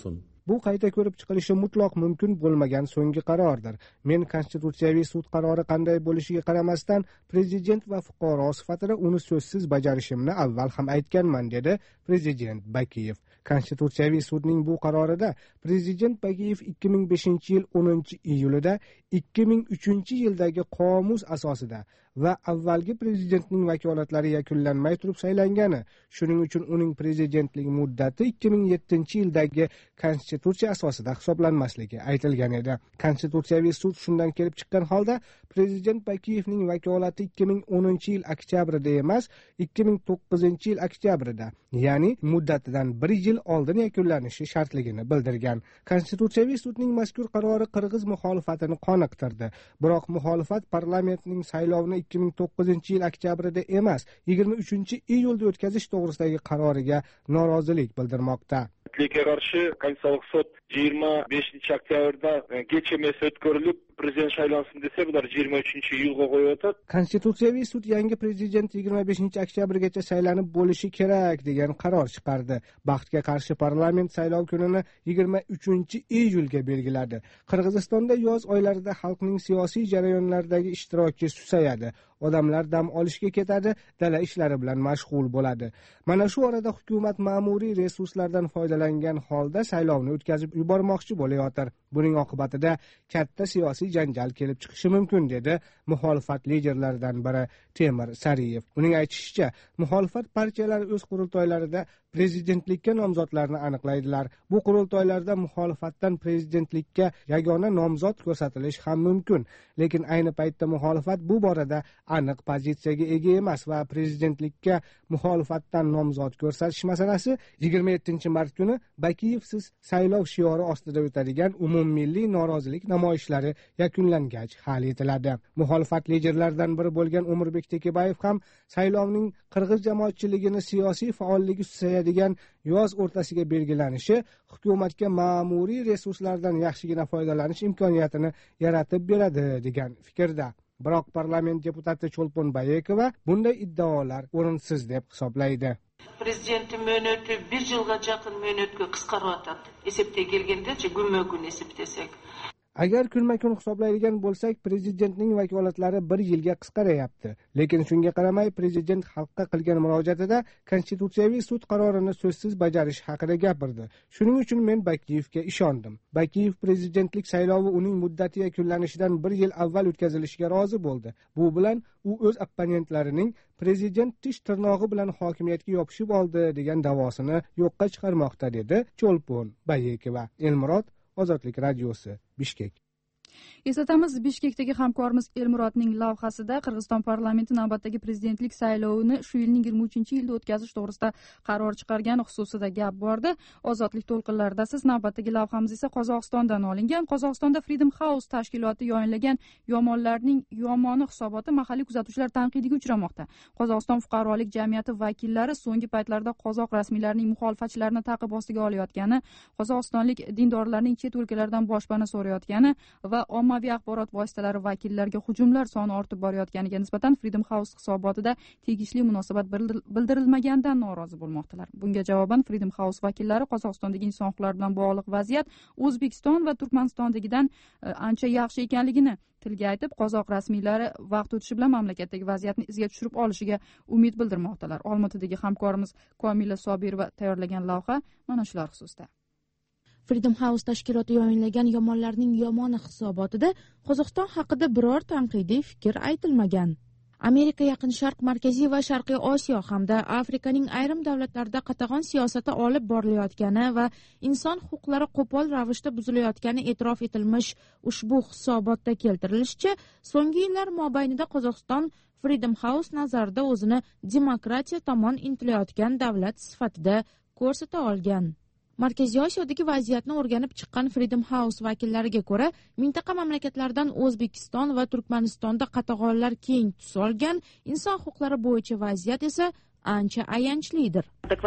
bu qayta ko'rib chiqilishi mutlaq mumkin bo'lmagan so'nggi qarordir. Men konstitutsiyaviy sud qarori qanday bo'lishiga qaramasdan prezident va fuqaro sifatida uni so'zsiz bajarishimni avval ham aytganman, dedi prezident Bakiyev. Konstitutsiyaviy sudning bu qarorida prezident Bakiyev ikki ming beshinchi yil o'ninchi iyulida ikki ming uchinchi yildagi qomus asosida va avvalgi prezidentning vakolatlari yakunlanmay turib saylangani, shuning uchun uning prezidentlik muddati ikki ming yettinchi yildagi konstitutsiya asosida hisoblanmasligi aytilgan edi. Konstitutsiyaviy sud shundan kelib chiqqan holda prezident Bakiyevning vakolati ikki ming o'ninchi yil oktyabrida emas, ikki ming to'qqizinchi yil oktyabrida, ya'ni muddatidan bir yil oldin yakunlanishi shartligini bildirgan. Konstitutsiyaviy sudning mazkur qarori qirg'iz muxolifatini qoniqtirdi. Biroq muxolifat parlamentning saylovini ikki ming to'qqizinchi yil oktyabrida emas, yigirma uchinchi iyulda o'tkazish to'g'risidagi qaroriga norozilik bildirmoqda. Tilga qarshi Konstitutsiyaviy sud yigirma beshinchi oktyabrda kech emas o'tkazilib, prezident saylansin desa, bular yigirma uchinchi iyulga qo'yib. Konstitutsiyaviy sud yangi prezident yigirma beshinchi oktyabrgacha saylanib bo'lishi kerak degan qaror chiqardi. Baxtga qarshi parlament saylov kunini yigirma uchinchi iyulga belgiladi. Qirg'izistonda yoz oylarida xalqning siyosiy jarayonlardagi ishtiroki susayadi. Odamlar dam olishga ketadi, dala ishlari bilan mashg'ul bo'ladi. Mana shu orada hukumat ma'muriy resurslardan foydalangan holda saylovni o'tkazib yubormoqchi bo'layotir. Buning oqibatida katta siyosiy janjal kelib chiqishi mumkin, dedi muxolifat liderlaridan biri Temir Sariyev. Uning aytishicha, muxolifat partiyalari o'z qurultoylarida prezidentlikka nomzodlarni aniqlaydilar. Bu qurultoylarda muxolifatdan prezidentlikka yagona nomzod ko'rsatilishi ham mumkin, lekin ayni paytda muxolifat bu borada aniq pozitsiyaga ega emas va prezidentlikka muxolifatdan nomzod ko'rsatish masalasi yigirma yettinchi mart kuni Bakiyevsiz saylov shiori ostida o'tadigan umummilliy norozilik namoyishlari yakunlangach hal etiladi. Muxolifat liderlaridan biri bo'lgan Umurbek Tekebayev ham saylovning qirg'iz jamoatchiligini siyosiy faolligi susayadigan yoz o'rtasiga belgilanishi hukumatga ma'muriy resurslardan yaxshigina foydalanish imkoniyatini yaratib beradi degan fikrda. Biroq parlament deputati Cho'lpon Bayekova bunday iddaolar o'rinsiz deb hisoblaydi. Prezidentning muddati bir yilga yaqin muddatga qisqarib o'tadi. Hisobga kelganda-chi, kunma-kun hisoblasak. Agar kunma-kun hisoblaydigan bo'lsak, prezidentning vakolatlari bir yilga qisqarayapti. Lekin shunga qaramay, prezident xalqqa qilgan murojaatida konstitutsiyaviy sud qarorini so'zsiz bajarish haqida gapirdi. Shuning uchun men Bakiyevga ishondim. Bakiyev prezidentlik saylovi uning muddati yakunlanishidan bir yil avval o'tkazilishiga rozi bo'ldi. Bu bilan u o'z opponentlarining prezident tish tirnog'i bilan hokimiyatga yopishib oldi degan da'vosini yo'qqa chiqarmoqda, dedi Cho'lpon Bayekova. Elmurod, Ozodlik radiosi, Bishkek. Eslatamiz, Bishkekdagi hamkorimiz Elmurodning lavhasida Qirg'iziston parlamenti navbatdagi prezidentlik saylovini shu yilning yigirma uchinchi yilda o'tkazish to'g'risida qaror chiqargani xususida gap bordi. Ozodlik to'lqinlarida siz navbatdagi lavhamiz esa Qozog'istondan olingan. Qozog'istonda Freedom House tashkiloti yoyinlagan yomonlarning yomoni hisoboti mahalliy kuzatuvchilar tanqidiga uchramoqda. Qozog'iston fuqarolik jamiyati vakillari so'nggi paytlarda qozoq rasmiylarining muxolifatchilarini ta'qib ostiga olayotgani, qozog'istonlik dindorlarning chet o'lkalardan boshpana so'rayotgani va ommaviy axborot vositalari vakillariga hujumlar soni ortib borayotganiga nisbatan Freedom House hisobotida tegishli munosabat bildirilmaganidan norozi bo'lmoqdalar. Bunga javoban Freedom House vakillari Qozog'istondagi inson huquqlari bilan bog'liq vaziyat O'zbekiston va Turkmanistondagidan ancha yaxshi ekanligini tilga aytib, qozoq rasmiylari vaqt o'tishi bilan mamlakatdagi vaziyatni izga tushirib olishiga umid bildirmoqdalar. Olmaotadagi hamkorimiz Komila Sobirova tayyorlagan lavha mana shular xususida. Freedom House tashkiloti yoyinlagan yomonlarning yomoni hisobotida Qozog'iston haqida biror tanqidiy fikr aytilmagan. Amerika, Yaqin Sharq, Markaziy va Sharqiy Osiyo hamda Afrikaning ayrim davlatlarida qatag'on siyosati olib borilayotgani va inson huquqlari qo'pol ravishda buzilayotgani e'tirof etilmish ushbu hisobotda keltirilishicha, so'nggi yillar mobaynida Qozog'iston Freedom House nazarida o'zini demokratiya tomon intilayotgan davlat sifatida ko'rsata olgan. Markaziy Osiyodagi vaziyatni o'rganib chiqqan Freedom House vakillariga ko'ra, mintaqa mamlakatlardan O'zbekiston va Turkmanistonda qatag'onlar keng tus olgan, inson huquqlari bo'yicha vaziyat esa ancha ayanchlidir.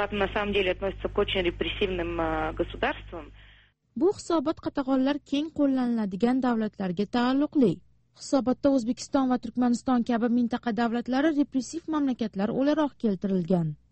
Bu hisobot qatag'onlar keng qo'llaniladigan davlatlarga taalluqli. Hisobotda O'zbekiston va Turkmaniston kabi mintaqa davlatlari repressiv mamlakatlar o'laroq keltirilgan.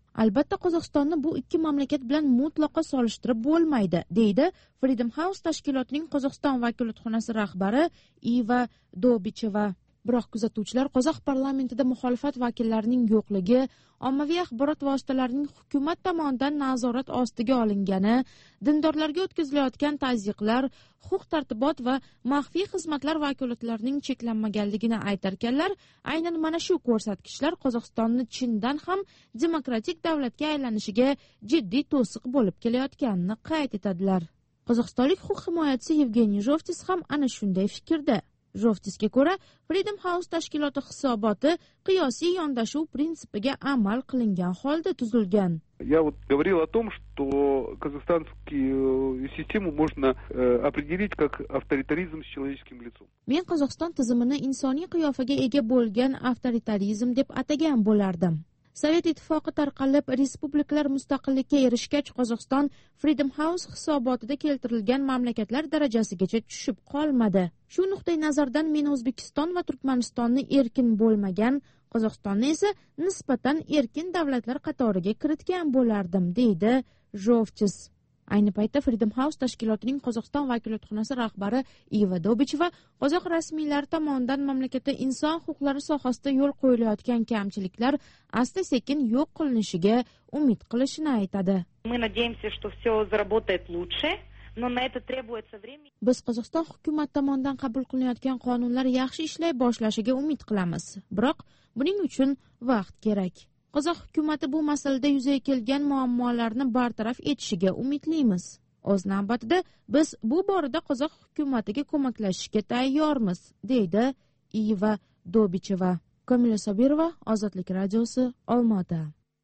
Albatta Qozog'istonni bu ikki mamlakat bilan mutlaqo solishtirib bo'lmaydi, deydi Freedom House tashkilotining Qozog'iston vakolatxonasi rahbari Iva Dobicheva. Biroq kuzatuvchilar qozoq parlamentida muxolifat vakillarining yo'qligi, ommaviy axborot vositalarining hukumat tomonidan nazorat ostiga olingani, dindorlarga o'tkazilayotgan tazyiqlar, huquq-tartibot va maxfiy xizmatlar vakolatlarining cheklanmaganligini aytarkanlar, aynan mana shu ko'rsatkichlar Qozog'istonni chindan ham demokratik davlatga aylanishiga jiddiy to'siq bo'lib kelayotganini qayd etadilar. Qozog'istonlik huquq himoyachisi Yevgeniy Jovtis ham ana shunday fikrda. Jovtisga ko'ra, Freedom House tashkiloti hisoboti qiyosiy yondashuv prinsipiga amal qilingan holda tuzilgan. Я вот говорил о том, что казахстанскую систему можно определить как авторитаризм с человеческим лицом. Men Qozog'iston tizimini insoniy qiyofaga ega bo'lgan avtoritarizm deb atagan bo'lardim. Sovet ittifoqi tarqalib, respublikalar mustaqillikka erishgach, Qozog'iston Freedom House hisobotida keltirilgan mamlakatlar darajasigacha tushib qolmadi. Shu nuqtai nazardan men O'zbekiston va Turkmanistonni erkin bo'lmagan, Qozog'istonni esa nisbatan erkin davlatlar qatoriga kiritgan bo'lardim, deydi Jovtis. Ayni paytda Freedom House tashkilotining Qozog'iston vakolatxonasi rahbari Iva Dobicheva qozoq rasmiylari tomonidan mamlakatda inson huquqlari sohasida yo'l qo'yilayotgan kamchiliklar asta-sekin yo'q qilinishiga umid qilishini aytadi. Мы надеемся, что все заработает лучше, но на это требуется время. Biz Qozog'iston hukumat tomonidan qabul qilinayotgan qonunlar yaxshi ishlay boshlashiga umid qilamiz. Biroq buning uchun vaqt kerak. Qozoq hukumati bu masalada yuzaga kelgan muammolarni bartaraf etishiga umidlimiz. O'z navbatida biz bu borada qozoq hukumatiga ko'maklashishga tayyormiz, deydi Iva Dobicheva. Komila Sobirova, Ozodlik radiosi, Olmaota.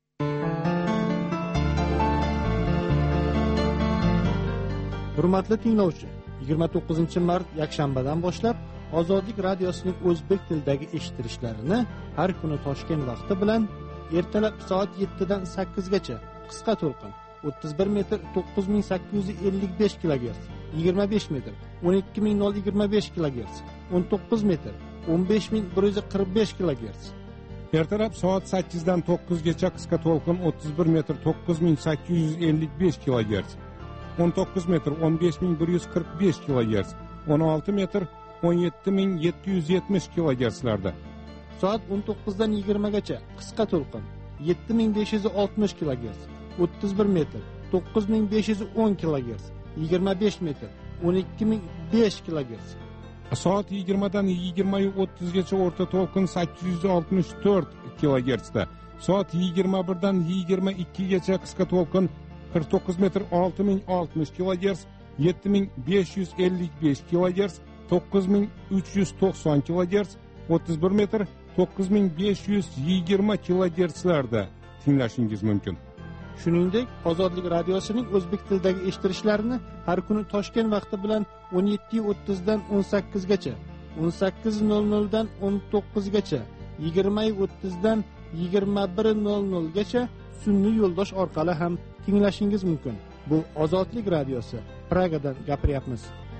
Hurmatli tinglovchi, yigirma to'qqizinchi mart yakshanbadan boshlab Ozodlik radiosining o'zbek tilidagi eshitilishlarini har kuni Toshkent vaqti bilan ertalab soat yettidan sakkizgacha qisqa to'lqin o'ttiz bir metr to'qqiz ming sakkiz yuz ellik besh kilogerts, yigirma besh metr o'n ikki ming yigirma besh kilogerts, o'n to'qqiz metr o'n besh ming bir yuz qirq besh kilogerts. Ertalab soat sakkizdan to'qqizgacha qisqa to'lqin o'ttiz bir metr to'qqiz ming sakkiz yuz ellik besh kilogerts, o'n to'qqiz metr o'n besh ming bir yuz qirq besh kilogerts, o'n olti metr o'n yetti ming yetti yuz yetmish kilogertslarda. Soat o'n to'qqizdan yigirmagacha qisqa to'lqin yetti ming besh yuz oltmish kilogerts, o'ttiz bir metr to'qqiz ming besh yuz o'n kilogerts, yigirma besh metr o'n ikki ming besh kilogerts. Soat yigirmadan yigirma o'ttizgacha o'rta to'lqin sakkiz yuz oltmish to'rt kilogertsda. Soat yigirma birdan yigirma ikkigacha qisqa to'lqin qirq to'qqiz metr olti ming oltmish kilogerts, yetti ming besh yuz ellik besh kilogerts, to'qqiz ming uch yuz to'qson kilogerts, o'ttiz bir metr to'qqiz ming besh yuz yigirma kilogertslarda tinglashingiz mumkin. Shuningdek, Ozodlik radiosining o'zbek tilidagi eshitilishlarini har kuni Toshkent vaqti bilan o'n yetti o'ttizdan o'n sakkizgacha, o'n sakkiz nol noldan o'n to'qqizgacha, yigirma o'ttizdan yigirma bir nol nolgacha sun'iy yo'ldosh orqali ham tinglashingiz mumkin. Bu Ozodlik radiosi. Pragadan gapiryapmiz.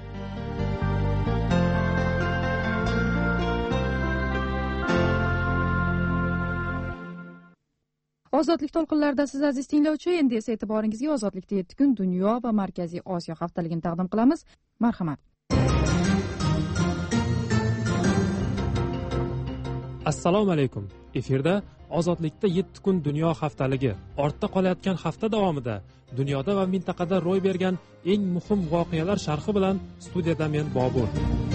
Ozodlik to'lqinlarida siz aziz tinglovchi, endi esa e'tiboringizga ozodlikda yetti kun dunyo va Markaziy Osiyo haftaligini taqdim qilamiz. Marhamat. Assalomu alaykum. Efirda Ozodlikda yetti kun dunyo haftaligi. Ortda qolayotgan hafta davomida dunyoda va mintaqada ro'y bergan eng muhim voqealar sharhi bilan studiyada men Bobur.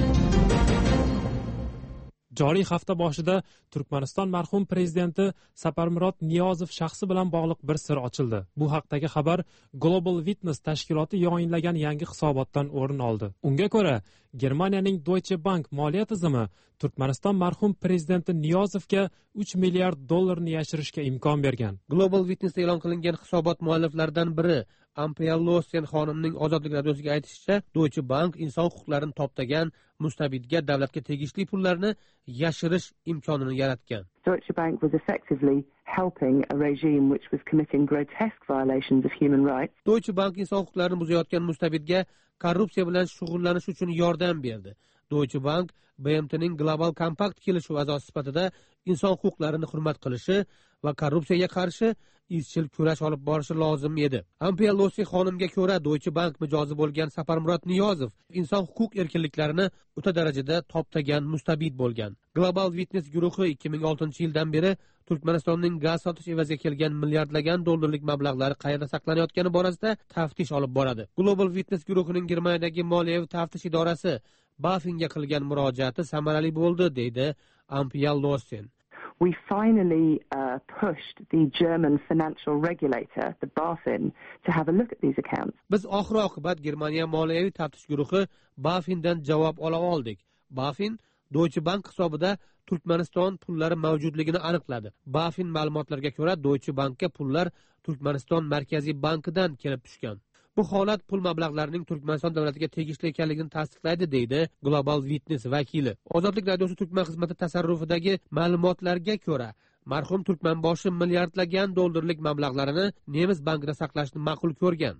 Joriy hafta boshida Turkmaniston marhum prezidenti Saparmurod Niyozov shaxsi bilan bog'liq bir sir ochildi. Bu haqdagi xabar Global Witness tashkiloti yayinlagan yangi hisobotdan o'rin oldi. Unga ko'ra, Germaniyaning Deutsche Bank moliya tizimi Turkmaniston marhum prezidenti Niyozovga uch milliard dollarni yashirishga imkon bergan. Global Witness e'lon qilingan hisobot mualliflaridan biri Ampiya Losen xonimning Ozodlik radiosiga aytishicha, Deutsche Bank inson huquqlarini toptagan mustabidga davlatga tegishli pullarni yashirish imkonini yaratgan. Deutsche Bank was effectively helping a regime which was committing grotesque violations of human rights. Deutsche Bank inson huquqlarini buzayotgan mustabidga korrupsiya bilan shug'ullanish uchun yordam berdi. Deutsche Bank B M T'ning Global Compact kelishuvi a'zosi sifatida inson huquqlarini hurmat qilishi va korrupsiyaga qarshi izchil kurash olib borishi lozim edi. Ampiya Losi xonimga ko'ra Deutsche Bank mijozi bo'lgan Saparmurod Niyozov inson huquq erkinliklarini o'ta darajada toptagan, mustabid bo'lgan. Global Witness guruhi ikki ming oltinchi yildan beri Turkmanistonning gaz sotish evaziga kelgan milliardlagan dollarlik mablag'lari qayerda saqlanayotgani borasida taftish olib boradi. Global Witness guruhining Germaniyadagi moliyaviy taftish idorasi Bafinga qilgan murojaati samarali bo'ldi, deydi Ampiya Losi. We finally uh, pushed the German financial regulator, the BaFin, to have a look at these accounts. Biz oxir oqibat Germaniya moliyaviy taftish guruhi Bafindan javob ola oldik. Bafin Deutsche Bank hisobida Turkmaniston pullari mavjudligini aniqladi. Bafin ma'lumotlariga ko'ra Deutsche Bankka pullar Turkmaniston Markaziy bankidan kelib tushgan. Bu holat pul mablag'larining Turkmaniston davlatiga tegishli ekanligini tasdiqlaydi, deydi Global Witness vakili. Ozodlik radiosi Turkman xizmati tasarrufidagi ma'lumotlarga ko'ra, marhum Turkmanboshi milliardlagan dollarlik mablag'larini nemis bankida saqlashni ma'qul ko'rgan.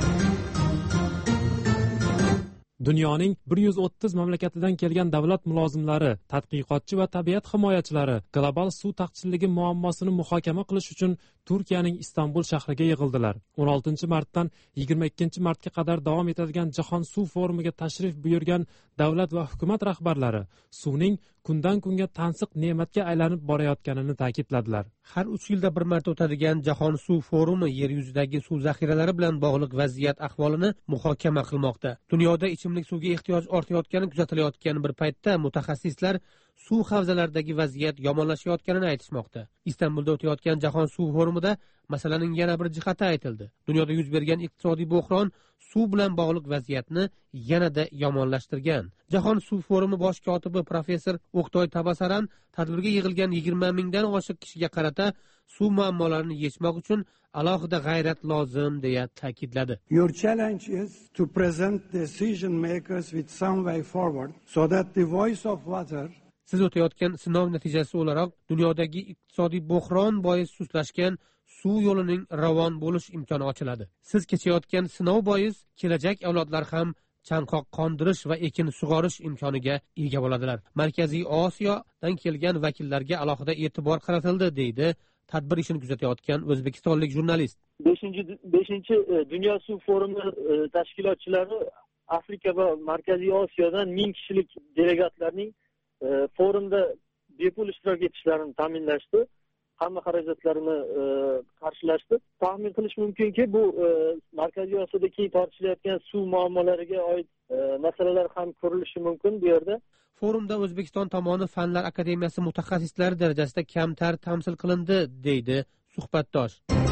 Dunyoning bir yuz o'ttiz mamlakatidan kelgan davlat mulozimlari, tadqiqotchi va tabiat himoyachilari global suv taqchilligi muammosini muhokama qilish uchun Turkiyaning Istanbul shahriga yig'ildilar. o'n oltinchi martdan yigirma ikkinchi martga qadar davom etadigan Jahon suv forumiga tashrif buyurgan davlat va hukumat rahbarlari suvning kundan kunga tansiq ne'matga aylanib borayotganini ta'kidladilar. Har uch yilda bir marta o'tadigan Jahon suv forumi yer yuzidagi suv zaxiralari bilan bog'liq vaziyat ahvolini muhokama qilmoqda. Dunyoda ichimlik suvga ehtiyoj ortayotgani kuzatilayotgan bir paytda mutaxassislar suv havzalaridagi vaziyat yomonlashayotganini aytishmoqda. Istanbulda o'tayotgan Jahon suv forumida masalaning yana bir jihati aytildi. Dunyoda yuz bergan iqtisodiy bo'hron suv bilan bog'liq vaziyatni yanada yomonlashtirgan. Jahon suv forumi bosh kotibi professor O'qtoy Tabasaran tadbirga yig'ilgan yigirma mingdan oshiq kishiga qarata suv muammolarini yechmoq uchun alohida g'ayrat lozim deya ta'kidladi. Your challenge is to present decision makers with some way forward so that the voice of water Siz o'tayotgan sinov natijasi o'laroq dunyodagi iqtisodiy bo'hron bois sustlashgan suv yo'lining ravon bo'lish imkoni ochiladi. Siz kechayotgan sinov bois kelajak avlodlar ham chanqoq qondirish va ekin sug'orish imkoniga ega bo'ladilar. Markaziy Osiyodan kelgan vakillarga alohida e'tibor qaratildi, deydi tadbir ishini kuzatayotgan o'zbekistonlik jurnalist. beshinchi Dunyo suv forumi tashkilotchilari Afrika va Markaziy Osiyodan ming kishilik delegatlarning forumda bepul ishtirok etishlarini ta'minlashdi. Hamma xarajatlarini qarshilashdi. Taxmin qilish mumkinki, bu Markaziy Osiyoda keng tortishilayotgan suv muammolariga oid masalalar ham ko'rilishi mumkin bu yerda. Forumda O'zbekiston tomoni Fanlar akademiyasi mutaxassislari darajasida kamtar tamsil qilindi, deydi suhbatdosh.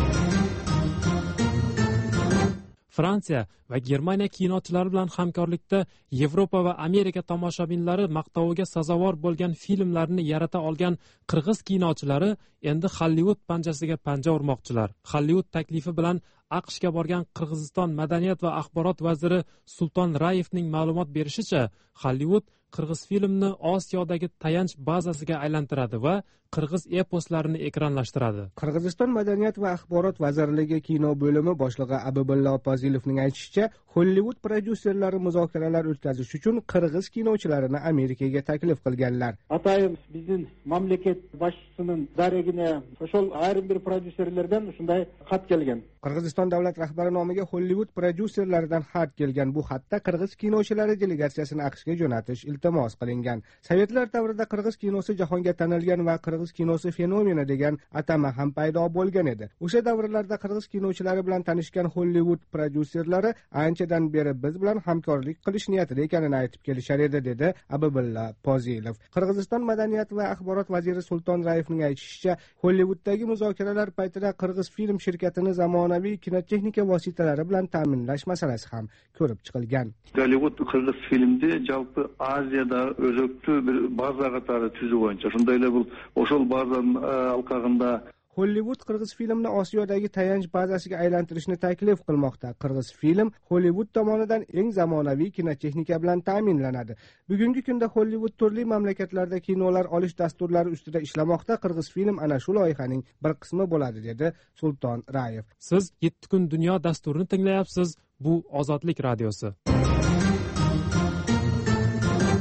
Fransiya va Germaniya kinochilari bilan hamkorlikda Yevropa va Amerika tomoshabinlari maqtoviga sazovor bo'lgan filmlarni yarata olgan qirg'iz kinochilari endi Hollywood panjasiga panja urmoqchilar. Hollywood taklifi bilan AQShga borgan Qirg'iziston madaniyat va axborot vaziri Sulton Rayevning ma'lumot berishicha, Hollywood qirg'iz filmni Osiyodagi tayanch bazasiga aylantiradi va qirg'iz eposlarini ekranlashtiradi. Qirg'iziston madaniyat va axborot vazirligi kino bo'limi boshlig'i Abibulla Opazilovning aytishicha, Hollywood prodyuserlari muzokaralar o'tkazish uchun qirg'iz kinochilarini Amerikaga taklif qilganlar. Atayim bizning mamlakat boshchisining daragina o'shol ayrim bir prodyuserlardan shunday xat kelgan. Qirg'iziston davlat rahbari nomiga Hollywood prodyuserlaridan xat kelgan. Bu xatda qirg'iz kinochilari delegatsiyasini AQShga jo'natish iltimos qilingan. Sovetlar davrida qirg'iz kinosi jahonga tanilgan va qirg'iz kinosi fenomeni degan atama ham paydo bo'lgan edi. O'sha davrlarda qirg'iz kinochilari bilan tanishgan Hollywood prodyuserlari anchadan beri biz bilan hamkorlik qilish niyatida ekanini aytib kelishar edi, dedi Abibulla Pozilov. Qirg'iziston madaniyat va axborot vaziri Sulton Rayevning aytishicha, Hollywooddagi muzokaralar paytida qirg'iz film shirkatini zamonaviy kinotexnika vositalari bilan ta'minlash masalasi ham ko'rib chiqilgan. Hollywood qirg'iz filmda jalpi Aziyada o'zakli bir baza qatori tuzup bo'yicha shundaylar bu o'shol bazaning alqag'inda Hollywood qirg'iz filmni Osiyodagi tayanch bazasiga aylantirishni taklif qilmoqda. Qirg'iz film Hollywood tomonidan eng zamonaviy kinotexnika bilan ta'minlanadi. Bugungi kunda Hollywood turli mamlakatlarda kinolar olish dasturlari ustida ishlamoqda. Qirg'iz film ana shu loyihaning bir qismi bo'ladi, dedi Sulton Rayev. Siz yetti kun dunyo dasturini tinglayapsiz. Bu Ozodlik radiosi.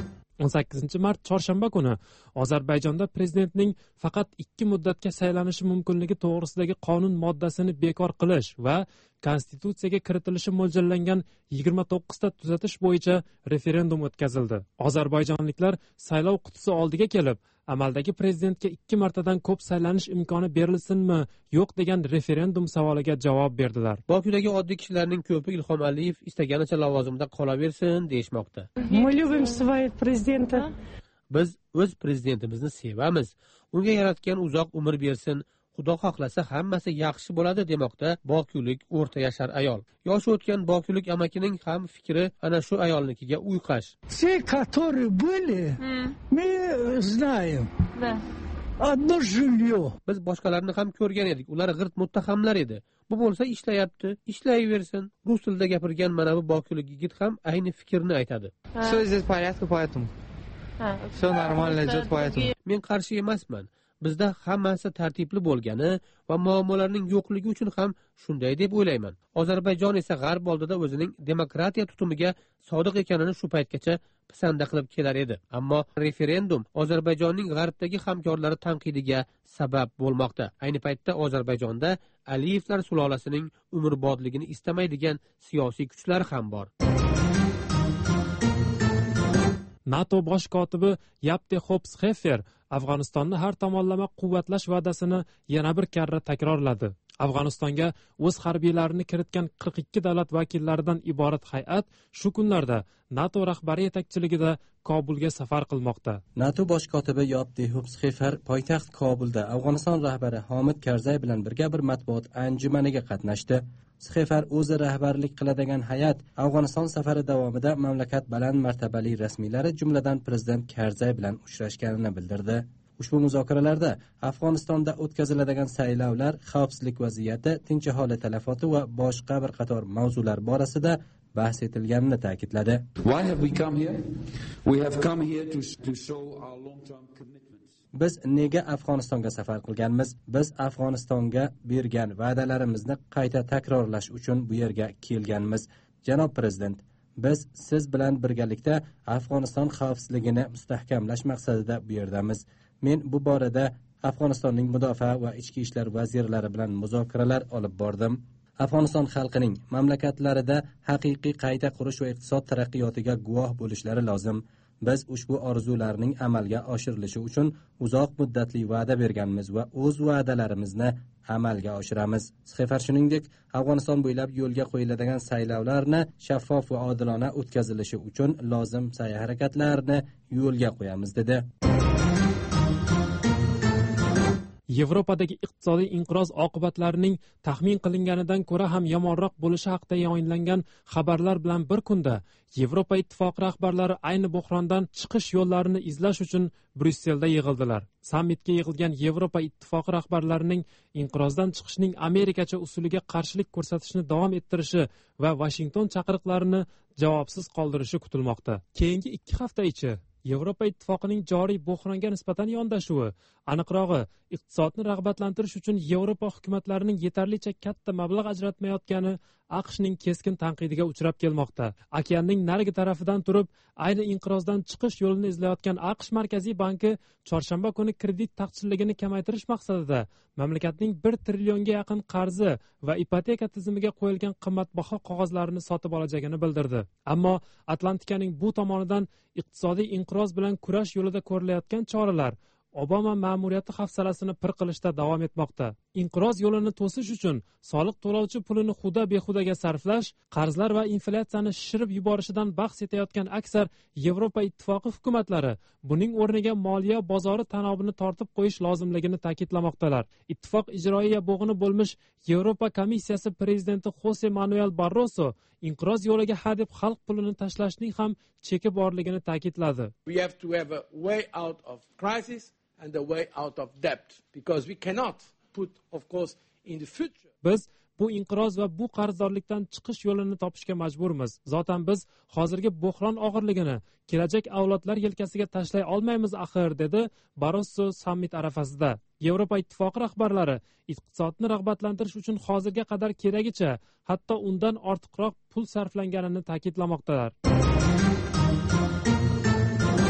o'n sakkizinchi mart chorshanba kuni Ozarbayjonda prezidentning faqat ikki muddatga saylanishi mumkinligi to'g'risidagi qonun moddasini bekor qilish va konstitutsiyaga kiritilishi mo'ljallangan yigirma to'qqizta tuzatish bo'yicha referendum o'tkazildi. Ozarbayjonliklar saylov qutisi oldiga kelib, amaldagi prezidentga ikki martadan ko'p saylanish imkoni berilsinmi, yo'q degan referendum savoliga javob berdilar. Bokudagi oddiy kishilarning ko'pi Ilhom Aliyev istaganicha lavozimda qolaversin deyishmoqda. Мы любим своего президента. Biz o'z prezidentimizni sevamiz. Unga yaratgan uzoq umr bersin. Xudo xohlasa hammasi yaxshi bo'ladi demoqda bokulik o'rta yashar ayol. Yoshi o'tgan bokulik amakining ham fikri ana shu ayolnikiga uyqash. Все, которые были, мы знаем. Да. Одно жилье. Biz boshqalarni ham ko'rgan edik. Ular g'irt muttahamlar edi. Bu bo'lsa ishlayapti, ishlayversin. Rus tilida gapirgan mana bu bokulik yigit ham ayni fikrni aytadi. Все здесь в порядке, поэтому. Все нормально идет, поэтому. Men qarshi emasman. Bizda hammasi tartibli bo'lgani va muammolarning yo'qligi uchun ham shunday deb o'ylayman. Ozarbayjon esa g'arb oldida o'zining demokratiya tutumiga sodiq ekanini shu paytgacha pisanda qilib kelar edi. Ammo referendum Ozarbayjonning g'arbdagi hamkorlari tanqidiga sabab bo'lmoqda. Ayni paytda Ozarbayjonda Aliyevlar sulolasining umrbodligini istamaydigan siyosiy kuchlar ham bor. NATO bosh kotibi Yapte Hopps-Hefer Afg'onistonni har tomonlama quvvatlash va'dasini yana bir karra takrorladi. Afg'onistonga o'z harbiylarini kiritgan qirq ikki davlat vakillaridan iborat hay'at shu kunlarda NATO rahbari yetakchiligida Kobulga safar qilmoqda. NATO bosh kotibi Yapte Hopps-Hefer poytaxt Kobulda Afg'oniston rahbari Hamid Karzay bilan birga bir matbuot anjumaniga qatnashdi. Sxefer o'zi rahbarlik qiladigan hay'at Afg'oniston safari davomida mamlakat baland martabali rasmiylari, jumladan prezident Karzay bilan uchrashganini bildirdi. Ushbu muzokaralarda Afg'onistonda o'tkaziladigan saylovlar, xavfsizlik vaziyati, tinch aholi talafoti va boshqa bir qator mavzular borasida bahs etilganini ta'kidladi. Why have we come here? We have come here to to show our long-term commitment. Biz nega Afg'onistonga safar qilganmiz? Biz Afg'onistonga bergan va'dalarimizni qayta takrorlash uchun bu yerga kelganmiz. Janob prezident, biz siz bilan birgalikda Afg'oniston xavfsizligini mustahkamlash maqsadida bu yerdamiz. Men bu borada Afg'onistonning mudofaa va ichki ishlar vazirlari bilan muzokaralar olib bordim. Afg'oniston xalqining mamlakatlarida haqiqiy qayta qurish va iqtisod taraqqiyotiga guvoh bo'lishlari lozim. Biz ushbu orzularning amalga oshirilishi uchun uzoq muddatli va'da berganmiz va o'z va'dalarimizni amalga oshiramiz. Sxefer shuningdek, Afg'oniston bo'ylab yo'lga qo'yiladigan saylovlarni shaffof va odilona o'tkazilishi uchun lozim sa'y-harakatlarni yo'lga qo'yamiz dedi. Yevropadagi iqtisodiy inqiroz oqibatlarining taxmin qilinganidan ko'ra ham yomonroq bo'lishi haqida yayinlangan xabarlar bilan bir kunda Yevropa ittifoqi rahbarlari ayni buhrondan chiqish yo'llarini izlash uchun Bryusselda yig'ildilar. Sammitga yig'ilgan Yevropa ittifoqi rahbarlarining inqirozdan chiqishning Amerikacha usuliga qarshilik ko'rsatishni davom ettirishi va Washington chaqiriqlarini javobsiz qoldirishi kutilmoqda. Keyingi ikki hafta ichi Yevropa ittifoqining joriy buhronga nisbatan yondashuvi, aniqrog'i, iqtisodni rag'batlantirish uchun Yevropa hukumatlarining yetarlicha katta mablag' ajratmayotgani AQShning keskin tanqidiga uchrab kelmoqda. Okeanning narigi tarafidan turib, ayni inqirozdan chiqish yo'lini izlayotgan AQSh Markaziy banki chorshanba kuni kredit taqchilligini kamaytirish maqsadida mamlakatning bir trillionga yaqin qarzi va ipoteka tizimiga qo'yilgan qimmatbaho qog'ozlarini sotib olajagini bildirdi. Ammo Atlantikaning bu tomonidan iqtisodiy inqiroz bilan kurash yo'lida ko'rilayotgan choralar Obama ma'muriyati hafsalasini pir qilishda davom etmoqda. Inqiroz yo'lini to'sish uchun soliq to'lovchi pulini xudo behudaga sarflash, qarzlar va inflyatsiyani shishirib yuborishidan bahs etayotgan aksar Yevropa ittifoqi hukumatlari buning o'rniga moliya bozori tanobini tortib qo'yish lozimligini ta'kidlamoqdalar. Ittifoq ijroiya bo'g'ini bo'lmish Yevropa komissiyasi prezidenti Jose Manuel Barroso inqiroz yo'liga hadeb xalq pulini tashlashning ham cheki borligini ta'kidladi. We have to have a way out of crisis and a way out of debt, because we cannot put, of course, in the future. Biz bu inqiroz va bu qarzdorlikdan chiqish yo'lini topishga majburmiz. Zotan biz hozirgi buhron og'irligini kelajak avlodlar yelkasiga tashlay olmaymiz axir, dedi Barroso sammit arafasida. Yevropa ittifoqi rahbarlari iqtisodni rag'batlantirish uchun hozirga qadar keragicha, hatto undan ortiqroq pul sarflanganini ta'kidlamoqdalar.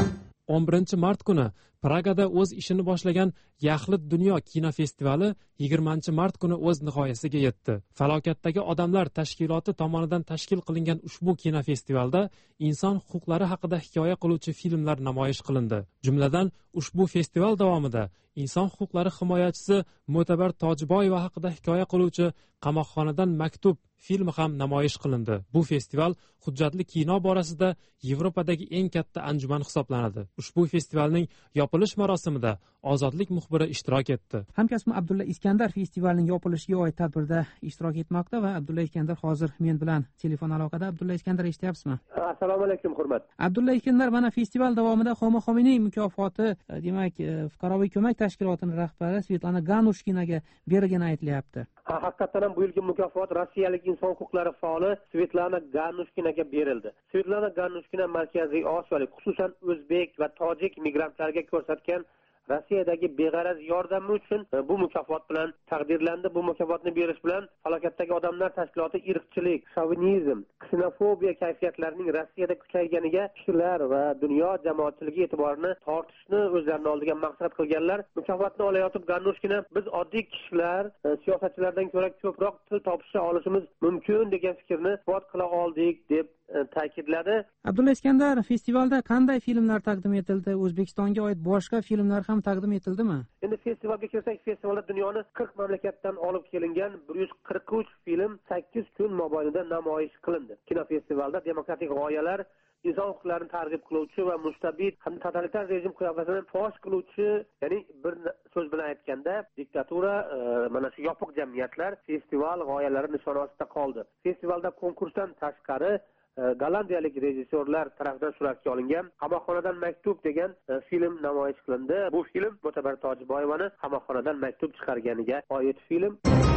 o'n birinchi mart kuni Pragada o'z ishini boshlagan Yaxlit dunyo kinofestivali yigirmanchi mart kuni o'z nihoyasiga yetdi. Falokatdagi odamlar tashkiloti tomonidan tashkil qilingan ushbu kinofestivalda inson huquqlari haqida hikoya qiluvchi filmlar namoyish qilindi. Jumladan, ushbu festival davomida inson huquqlari himoyachisi Mo'tabar Tojiboyeva haqida hikoya qiluvchi Qamoqxonadan maktub filmi ham namoyish qilindi. Bu festival hujjatli kino borasida Yevropadagi eng katta anjuman hisoblanadi. Ushbu festivalning yopilish marosimida Ozodlik muxbiri ishtirok etdi. Hamkasbim Abdulla Iskandar festivalning yopilishiga oid tadbirda ishtirok etmoqda va Abdulla Iskandar hozir men bilan telefon aloqada. Abdulla Iskandar, eshityapsizmi? Assalomu alaykum, hurmat. Abdulla Iskandar, mana festival davomida Xomo Xomeiniy mukofoti, demak, fuqaroviy ko'mak tashkilotining rahbari Svetlana Ganushkinaga berilgani aytilyapti. Ha, haqiqatan ham bu yilgi mukofot rossiyalik inson huquqlari faoli Svetlana Ganushkinaga berildi. Svetlana Ganushkina Markaziy Osiyolik, xususan o'zbek va tojik migrantlarga ko'rsatgan Rossiyadagi beg'araz yordami uchun bu mukofot bilan taqdirlandi. Bu mukofotni berish bilan falokatdagi odamlar tashkiloti irqchilik, shovinizm, ksenofobiya kayfiyatlarining Rossiyada kuchayganiga kishilar va dunyo jamoatchiligi e'tiborini tortishni o'zlarining oldiga maqsad qilganlar. Mukofotni olayotib Ganushkina biz oddiy kishilar siyosatchilardan ko'ra ko'proq til topisha olishimiz mumkin degan fikrni isbot qila oldik deb ta'kidladi. Abdulla Iskandar, festivalda qanday filmlar taqdim etildi? O'zbekistonga oid boshqa filmlar ham taqdim etildimi? Endi festivalga kelsak, festivalda dunyoni qirq mamlakatdan olib kelingan bir yuz qirq uch film sakkiz kun mobaynida namoyish qilindi. Kinofestivalda demokratik g'oyalar, inson huquqlarini targ'ib qiluvchi va mustabid hamda totalitar rejim qiyofasini fosh qiluvchi, ya'ni bir so'z bilan aytganda diktatura, mana shu yopiq jamiyatlar festival g'oyalari nishoni ostida qoldi. Festivalda konkursdan tashqari gollandiyalik rejissyorlar tomonidan suratga olingan Qamoqxonadan maktub degan film namoyish qilindi. Bu film Mo'tabar Tojiboyevani qamoqxonadan maktub chiqarganiga oid film.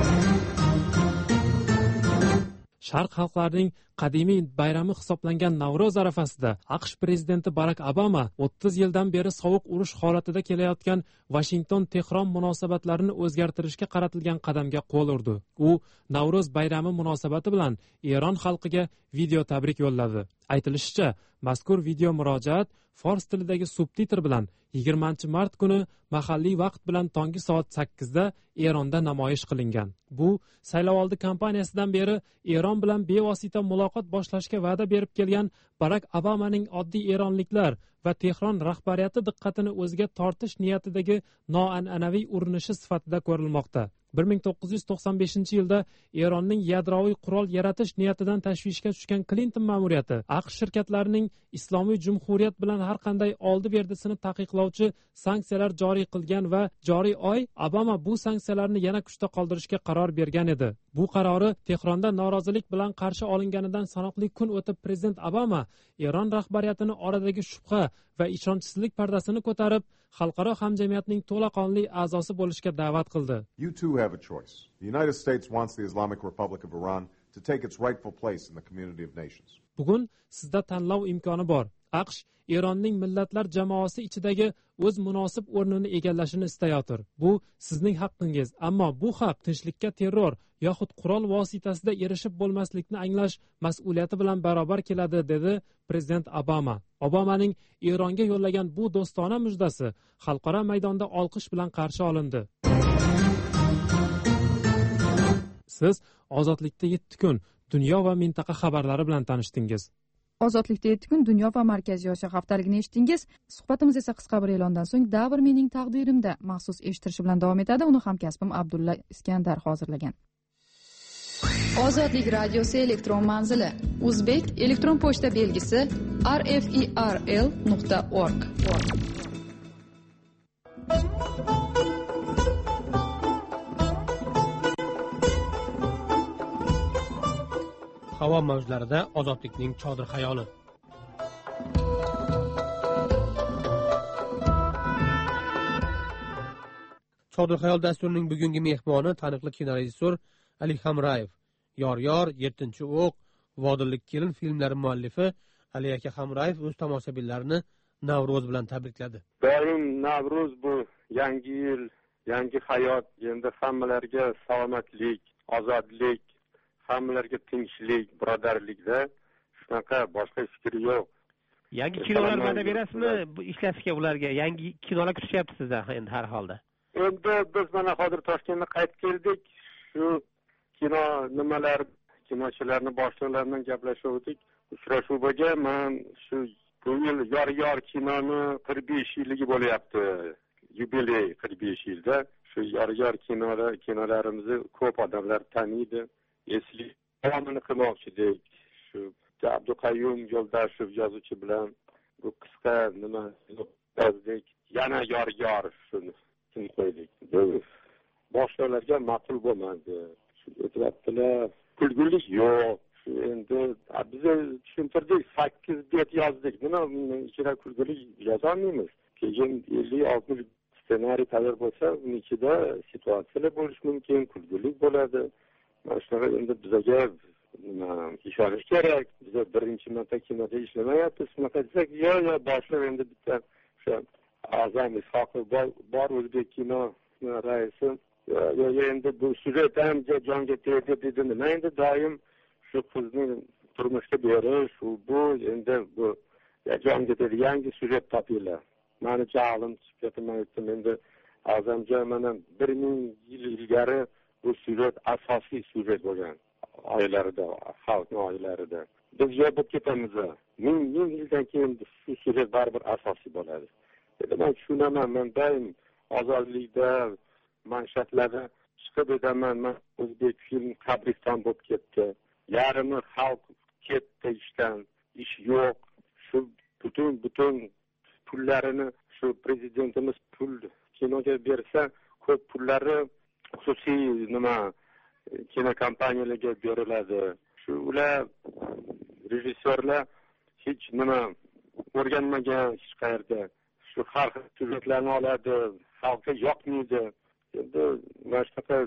Sharq xalqlarining qadimiy bayrami hisoblangan Navro'z arafasida AQSh prezidenti Barak Obama o'ttiz yildan beri sovuq urush holatida kelayotgan Washington-Tehron munosabatlarini o'zgartirishga qaratilgan qadamga qo'l urdi. U Navro'z bayrami munosabati bilan Eron xalqiga video tabrik yo'lladi. Aytilishicha, mazkur video murojaat fors tilidagi subtitr bilan yigirmanchi mart kuni mahalliy vaqt bilan tongi soat sakkizda Eronda namoyish qilingan. Bu saylovoldi kampaniyasidan beri Eron bilan bevosita muloqot boshlashga va'da berib kelgan Barak Obamaning oddiy eronliklar va Tehron rahbariyati diqqatini o'ziga tortish niyatidagi noan'anaviy urinishi sifatida ko'rilmoqda. bir ming to'qqiz yuz to'qson beshinchi yilda Eronning yadroviy qurol yaratish niyatidan tashvishga tushgan Clinton ma'muriyati AQSh shirkatlarining Islomiy Jumhuriyat bilan har qanday oldi-berdisini taqiqlovchi sanksiyalar joriy qilgan va joriy oy Obama bu sanksiyalarni yana kuchda qoldirishga qaror bergan edi. Bu qarori Tehronda norozilik bilan qarshi olinganidan sanoqli kun o'tib prezident Obama Eron rahbariyatini oradagi shubha va ishonchsizlik pardasini ko'tarib, xalqaro hamjamiyatning to'laqonli a'zosi bo'lishga da'vat qildi. You too have a choice. The United States wants the Islamic Republic of Iran to take its rightful place in the community of nations. Bugun sizda tanlov imkoni bor. AQSh Eronning millatlar jamoasi ichidagi o'z munosib o'rnini egallashini istayotir. Bu sizning haqqingiz, ammo bu haq tinchlikka terror yoxud qurol vositasida erishib bo'lmaslikni anglash mas'uliyati bilan barobar keladi, dedi prezident Obama. Obamaning Eronga yo'llagan bu do'stona mujdasi xalqaro maydonda olqish bilan qarshi olindi. Siz Ozodlikda yetti kun dunyo va mintaqa xabarlari bilan tanishdingiz. Ozodlikda yetti kun dunyo va Markaziy Osiyo haftaligini eshitdingiz. Suhbatimiz esa qisqa bir e'londan so'ng Davr mening taqdirimda maxsus eshittirish bilan davom etadi. Uni hamkasbim Abdulla Iskandar hozirlagan. Ozodlik radiosi elektron manzili Uzbek elektron pochta belgisi r f i r l nuqta org. Havo mavjlarida ozodlikning chodir xayoli. Chodir xayol dasturining bugungi mehmoni taniqli kinorejissyor Ali Hamrayev. Yor yor, yettinchi o'q, Vodillik kelin filmlari muallifi Ali aka Hamrayev o'z tomoshabinlarini Navro'z bilan tabrikladi. Doim Navro'z bu yangi yil, yangi hayot, endi hammalarga salomatlik, ozodlik, hammalarga tinchlik, birodarlikda shunaqa boshqa fikr yo'q. yangi kinolar va'da berasizmi bu ishlashga ularga? Yangi kinolar kutishyapti sizdan endi har holda. Endi biz mana hozir Toshkentga qaytib keldik. Shu kino nimalar, kinochilarni boshliqlari bilan gaplashuvdik. Uchrashuv bo'lgan. Men shu bu yil yor-yor kinoni qirq besh yilligi bo'lyapti. Yubiley qirq besh yilda. Shu yor-yor kinolar, kinolarimizni ko'p odamlar taniydi. Esli davomini qilmoqchidik. Shu Abduqayyum Yo'ldashev yozuvchi bilan bu qisqa nima yozdik. Yana yor-yor shuni qo'ydik. Boshqalarga ma'qul bo'lmadi. Shu aytibdilar, kulgulik yo'q. Shu endi biz tushuntirdik, sakkiz bet yozdik. Nima ichida kulgulik yozolmaymiz. Keyin ellik oltmish ssenariy tayyor bo'lsa, uning ichida situatsiyalar bo'lishi mumkin, kulgulik bo'ladi. Mana shunaqa endi bizga nima ishonish kerak. Biz birinchi marta kinoda ishlamayapmiz. Shunaqa desak, yo yo boshliq endi bitta o'sha Azam Ishoqov bor o'zbek kino raisi. Yo endi bu sujet ham jonga tegdi dedi. Nima endi doim shu qizni turmushga berish, u bu endi bu jonga tegdi. Yangi sujet topinglar. Mani jahlim chiqib ketmay aytdim endi Azamjon mana bir ming yil ilgari bu sujet asosiy sujet bo'lgan. Oilalarida, xalqning oilalarida. Biz yo'q ketamiz. Ming ming yildan keyin shu sujet baribir asosiy bo'ladi. Men tushunaman, men doim ozodlikda manshatlarda chiqib edaman. Men o'zbek film qabriston bo'lib ketdi. Yarmi xalq ketdi ishdan, ish yo'q. Shu butun butun pullarini shu prezidentimiz pul kinoga bersa, ko'p pullari xususiy nima kino kompaniyalarga beriladi. Shu ular rejissyorlar hech nima o'rganmagan hech qayerda. Shu har xil sujetlarni oladi, xalqqa yoqmaydi. Endi mana shunaqa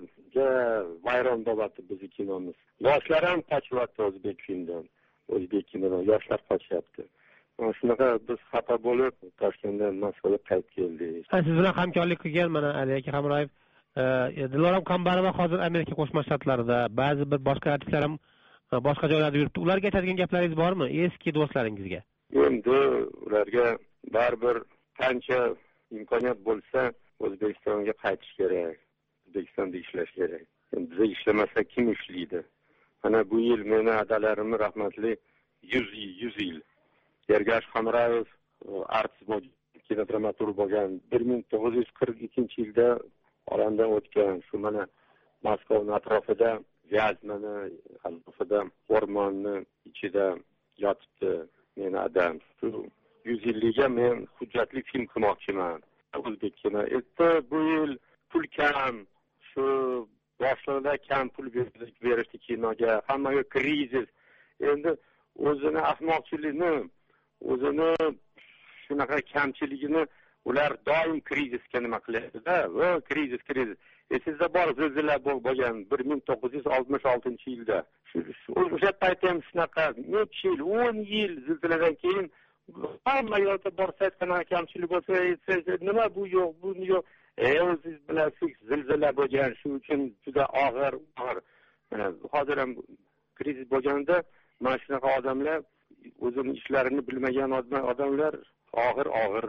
vayron bo'lyapti bizning kinomiz. Yoshlar ham qochyapti o'zbek filmdan. O'zbek kinodan yoshlar qochyapti. Mana shunaqa biz xafa bo'lib Toshkentdan Moskvaga qaytib keldik. Siz bilan hamkorlik qilgan mana Ali aka Hamroyev, Dilorom Qambarova hozir Amerika Qo'shma Shtatlarida, ba'zi bir boshqa artistlar ham boshqa joylarda yuribdi. Ularga aytadigan gaplaringiz bormi? Eski do'stlaringizga. Endi ularga baribir qancha imkoniyat bo'lsa O'zbekistonga qaytish kerak. O'zbekistonda ishlash kerak. Biz ishlamasak kim ishlaydi? Mana bu yil meni adalarimni rahmatli yuz yil Ergash Hamroyev artist bo'lgan, kinodramaturg bo'lgan. bir ming to'qqiz yuz qirq ikkinchi yilda olamdan o'tgan. Shu mana Moskvaning atrofida, Vyazmani atrofida, o'rmonni ichida yotibdi meni adam. Shu yuz yilligiga men hujjatli film qilmoqchiman. O'zbek kino. Endi bu yil pul kam, shu boshliqlar kam pul berishdi kinoga. Hammaga krizis. Endi o'zini ahmoqchiligini, o'zini shunaqa kamchiligini ular doim krizisga nima qilyapti-da? Va krizis, krizis. Esingizda bor zilzila bo'lgan bir ming to'qqiz yuz oltmish oltinchi yilda. O'sha paytda ham shunaqa necha yil, o'n yil zilziladan keyin hamma yoqda borsa qanaqa kamchilik bo'lsa, nima bu yo'q, bu yo'q. Ey o'zingiz bilasiz, zilzila bo'lgan, shu uchun juda og'ir, og'ir. Mana hozir ham krizis bo'lganda mana shunaqa odamlar o'zining ishlarini bilmagan odamlar og'ir-og'ir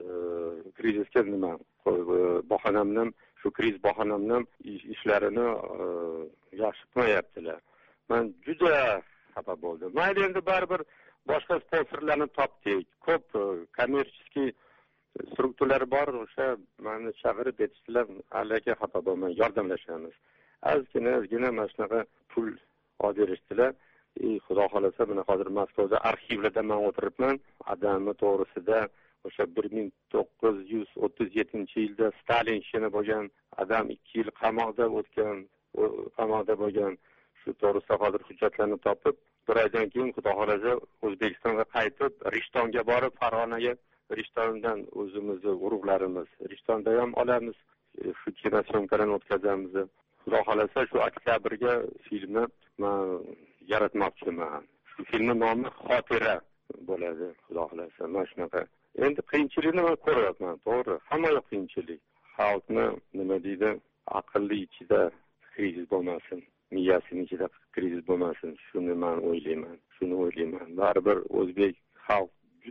krizisga nima bahonamdan shu kriz bahonamdan ishlarini yaxshi qilmayaptilar. Men juda xafa bo'ldim. Mayli endi baribir boshqa sponsorlarni topdik. Ko'p kommersiy strukturalar bor, o'sha meni chaqirib aytishdilar, "Aka xafa bo'lmang, yordamlashamiz." Ozgina, ozgina mana shunaqa pul olib berishdilar. Ey xudo xolasa, mana hozir Moskvada arxivlarda men o'tiribman. Adamni to'g'risida o'sha bir ming to'qqiz yuz o'ttiz yettinchi yilda Stalin ishini bo'lgan adam ikki yil qamoqda o'tgan, qamoqda bo'lgan. Shu to'g'risida hozir hujjatlarni topib, bir oydan keyin xudo xolasa O'zbekistonga qaytib, Rishtonga borib, Farg'onaga Rishtondan o'zimizni urug'larimiz, Rishtonda ham olamiz, shu kino syomkalarni o'tkazamiz. Xudo xolasa shu oktyabrga filmni men yaratmoqchiman. Shu filmning nomi Xotira bo'ladi, xudo xolasa. Mana shunaqa. Endi qiyinchilikni men ko'ryapman, to'g'ri. Hamma yoq qiyinchilik. Xalqni nima deydi, aqlli ichida krizis bo'lmasin, miyasining ichida krizis bo'lmasin. Shuni men o'ylayman, shuni o'ylayman. Baribir o'zbek xalq juda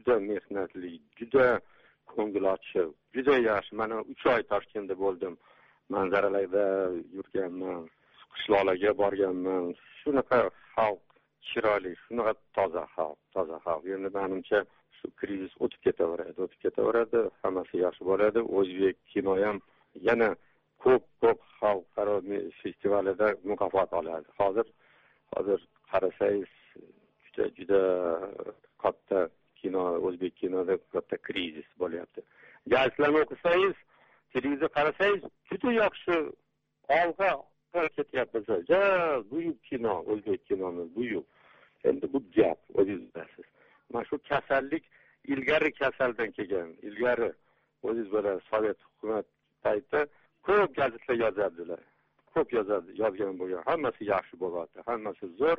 juda mehnatli, juda ko'ngil ochiq, juda yaxshi. Mana uch oy Toshkentda bo'ldim, manzaralarda yurganman, qishloqlarga borganman. Shunaqa xalq chiroyli, shunaqa toza xalq, toza xalq. Endi menimcha shu krizis o'tib ketaveradi, o'tib ketaveradi, hammasi yaxshi bo'ladi. O'zbek kino ham yana ko'p ko'p xalqaro festivalida mukofot oladi. Hozir hozir qarasangiz juda juda katta kino, o'zbek kinoda katta krizis bo'lyapti. Gazetlarni o'qisangiz, televizor qarasangiz juda yaxshi olg'a ketyapmiz. Ja, buyuk kino, o'zbek kinomiz buyuk. Endi bu gap, o'zingiz bilasiz. Mana shu kasallik ilgari kasaldan kelgan, ilgari o'zingiz bilasiz, Sovet hukumat paytida ko'p gazetlar yozadilar. Ko'p yozadi, yozgan bo'lgan. Hammasi yaxshi bo'lyapti, hammasi zo'r.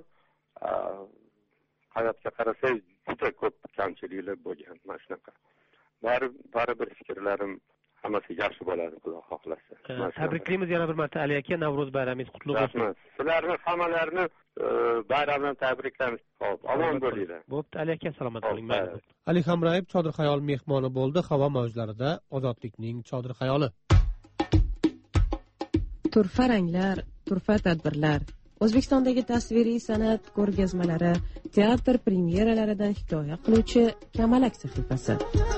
Hayotga qarasangiz juda ko'p kamchiliklar bo'lgan, mana shunaqa. Bari baribir fikrlarim hammasi yaxshi bo'ladi, Xudo xohlasa. Tabriklaymiz yana bir marta Ali aka, Navro'z bayramingiz qutlug' bo'lsin. Rahmat. Sizlarni hammalarini bayram bilan tabriklaymiz. Xo'p, omon bo'linglar. Bo'pti, Ali aka, salomat bo'ling. Ali Hamrayev Chodir xayol mehmoni bo'ldi. Havo mavjlarida Ozodlikning Chodir xayoli. Turfa ranglar, turfa tadbirlar, O'zbekistondagi tasviriy san'at ko'rgazmalari, teatr premyeralaridan hikoya qiluvchi Kamalak sahifasi.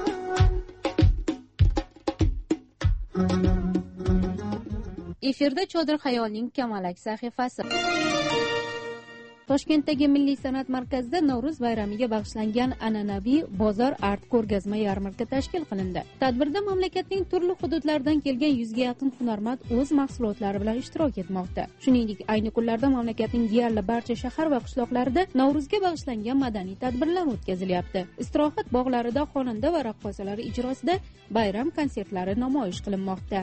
Efirda Chodir xayolning Kamalak sahifasi. Toshkentdagi Milliy san'at markazida Navro'z bayramiga bag'ishlangan an'anaviy bozor art ko'rgazma yarmarka tashkil qilindi. Tadbirda mamlakatning turli hududlaridan kelgan yuzga yaqin hunarmand o'z mahsulotlari bilan ishtirok etmoqda. Shuningdek, ayni kunlarda mamlakatning deyarli barcha shahar va qishloqlarida Navro'zga bag'ishlangan madaniy tadbirlar o'tkazilyapti. Istirohat bog'larida xonanda va raqqosalar ijrosida bayram konsertlari namoyish qilinmoqda.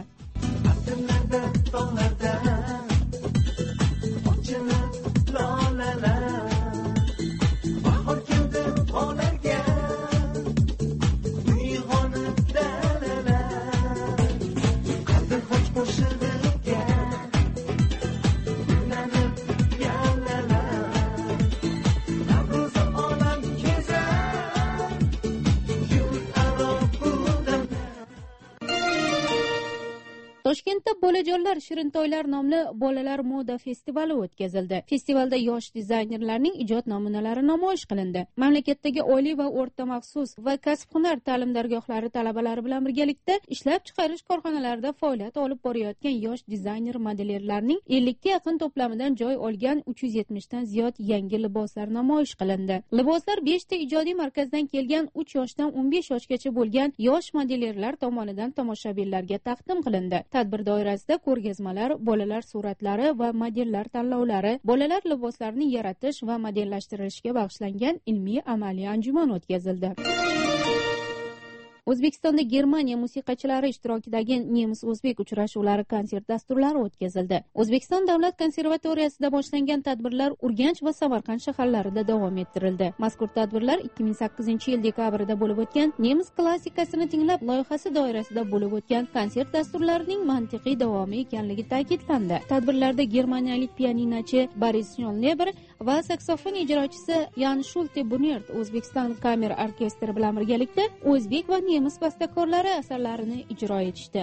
Toshkentda Bolajonlar Shirintoylar nomli bolalar moda festivali o'tkazildi. Festivalda yosh dizaynerlarning ijod namunalari namoyish qilindi. Mamlakatdagi oliy va o'rta maxsus va kasb-hunar ta'lim dargohlari talabalari bilan birgalikda ishlab chiqarish korxonalarida faoliyat olib borayotgan yosh dizayner modellerlarning ellikka yaqin to'plamidan joy olgan uch yuz yetmishdan ziyod yangi liboslar namoyish qilindi. Liboslar beshta ijodiy markazdan kelgan uch yoshdan o'n besh yoshgacha bo'lgan yosh modellerlar tomonidan tomoshabinlarga taqdim qilindi. Tadbir doirasida ko'rgazmalar, bolalar suratlari va modellar tanlovlari, bolalar liboslarini yaratish va modellashtirishga bag'ishlangan ilmiy amaliy anjuman o'tkazildi. O'zbekistonda Germaniya musiqachilari ishtirokidagi nemis-o'zbek uchrashuvlari konsert dasturlari o'tkazildi. O'zbekiston davlat konservatoriyasida boshlangan tadbirlar Urganch va Samarqand shaharlarida davom ettirildi. Mazkur tadbirlar ikki ming sakkizinchi yil dekabrida bo'lib o'tgan nemis klassikasini tinglab loyihasi doirasida bo'lib o'tgan konsert dasturlarining mantiqiy davomi ekanligi ta'kidlandi. Tadbirlarda germaniyalik pianinochi Boris Schonleber va saksofon ijrochisi Jan Schulte Bunert O'zbekiston kamera orkestri bilan birgalikda o'zbek va nemis bastakorlari asarlarini ijro etishdi.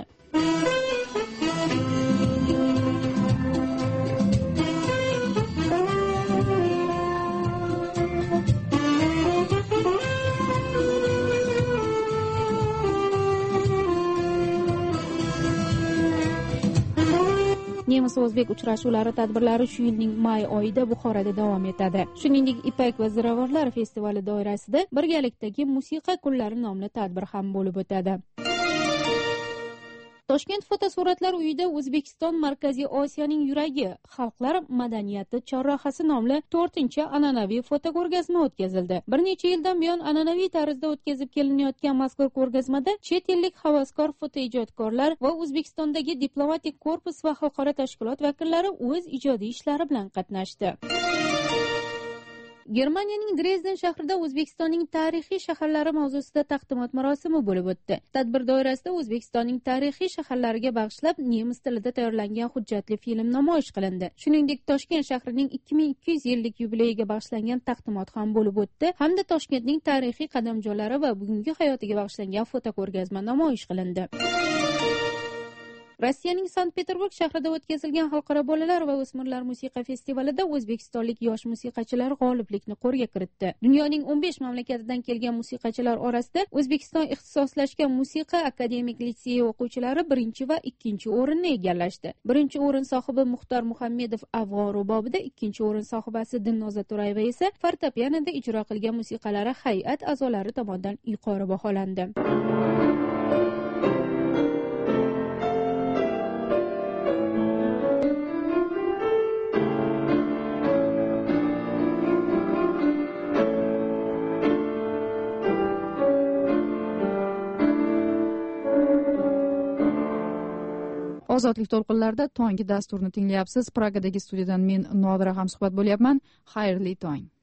Nemis-o'zbek uchrashuvlari tadbirlari shu yilning may oyida Buxoroda davom etadi. Shuningdek, Ipak va ziravorlar festivali doirasida birgalikdagi musiqa kunlari nomli tadbir ham bo'lib o'tadi. Toshkent fotosuratlar uyida O'zbekiston Markaziy Osiyoning yuragi, xalqlar madaniyati chorrahasi nomli to'rtinchi an'anaviy fotoko'rgazma o'tkazildi. Bir necha yildan buyon an'anaviy tarzda o'tkazib kelinayotgan mazkur ko'rgazmada chet ellik havaskor fotoijodkorlar va O'zbekistondagi diplomatik korpus va xalqaro tashkilot vakillari o'z ijodiy ishlari bilan qatnashdi. Germaniyaning Dresden shahrida O'zbekistonning tarixiy shaharlari mavzusida taqdimot marosimi bo'lib o'tdi. Tadbir doirasida O'zbekistonning tarixiy shaharlariga bag'ishlab nemis tilida tayyorlangan hujjatli film namoyish qilindi. Shuningdek, Toshkent shahrining ikki ming ikki yuz yillik yubileyiga bag'ishlangan taqdimot ham bo'lib o'tdi, hamda Toshkentning tarixiy qadamjonlari va bugungi hayotiga bag'ishlangan fotoko'rgazma namoyish qilindi. Rossiyaning Sankt-Peterburg shahrida o'tkazilgan xalqaro bolalar va o'smirlar musiqa festivalida o'zbekistonlik yosh musiqachilar g'oliblikni qo'lga kiritdi. Dunyoning o'n besh mamlakatidan kelgan musiqachilar orasida O'zbekiston ixtisoslashgan musiqa akademik litseyi o'quvchilari birinchi va ikkinchi o'rinni egallashdi. Birinchi o'rin sohibi Muxtor Muhammedov afg'on rubobida, ikkinchi o'rin sohibasi Dilnoza Turayeva esa fortepianoda ijro qilgan musiqalari hay'at a'zolari tomonidan yuqori baholandi. Ozodlik to'lqinlarida tonggi dasturni tinglayapsiz. Pragadagi studiyadan men Nodira hamsuhbat bo'lyapman. Xayrli tong.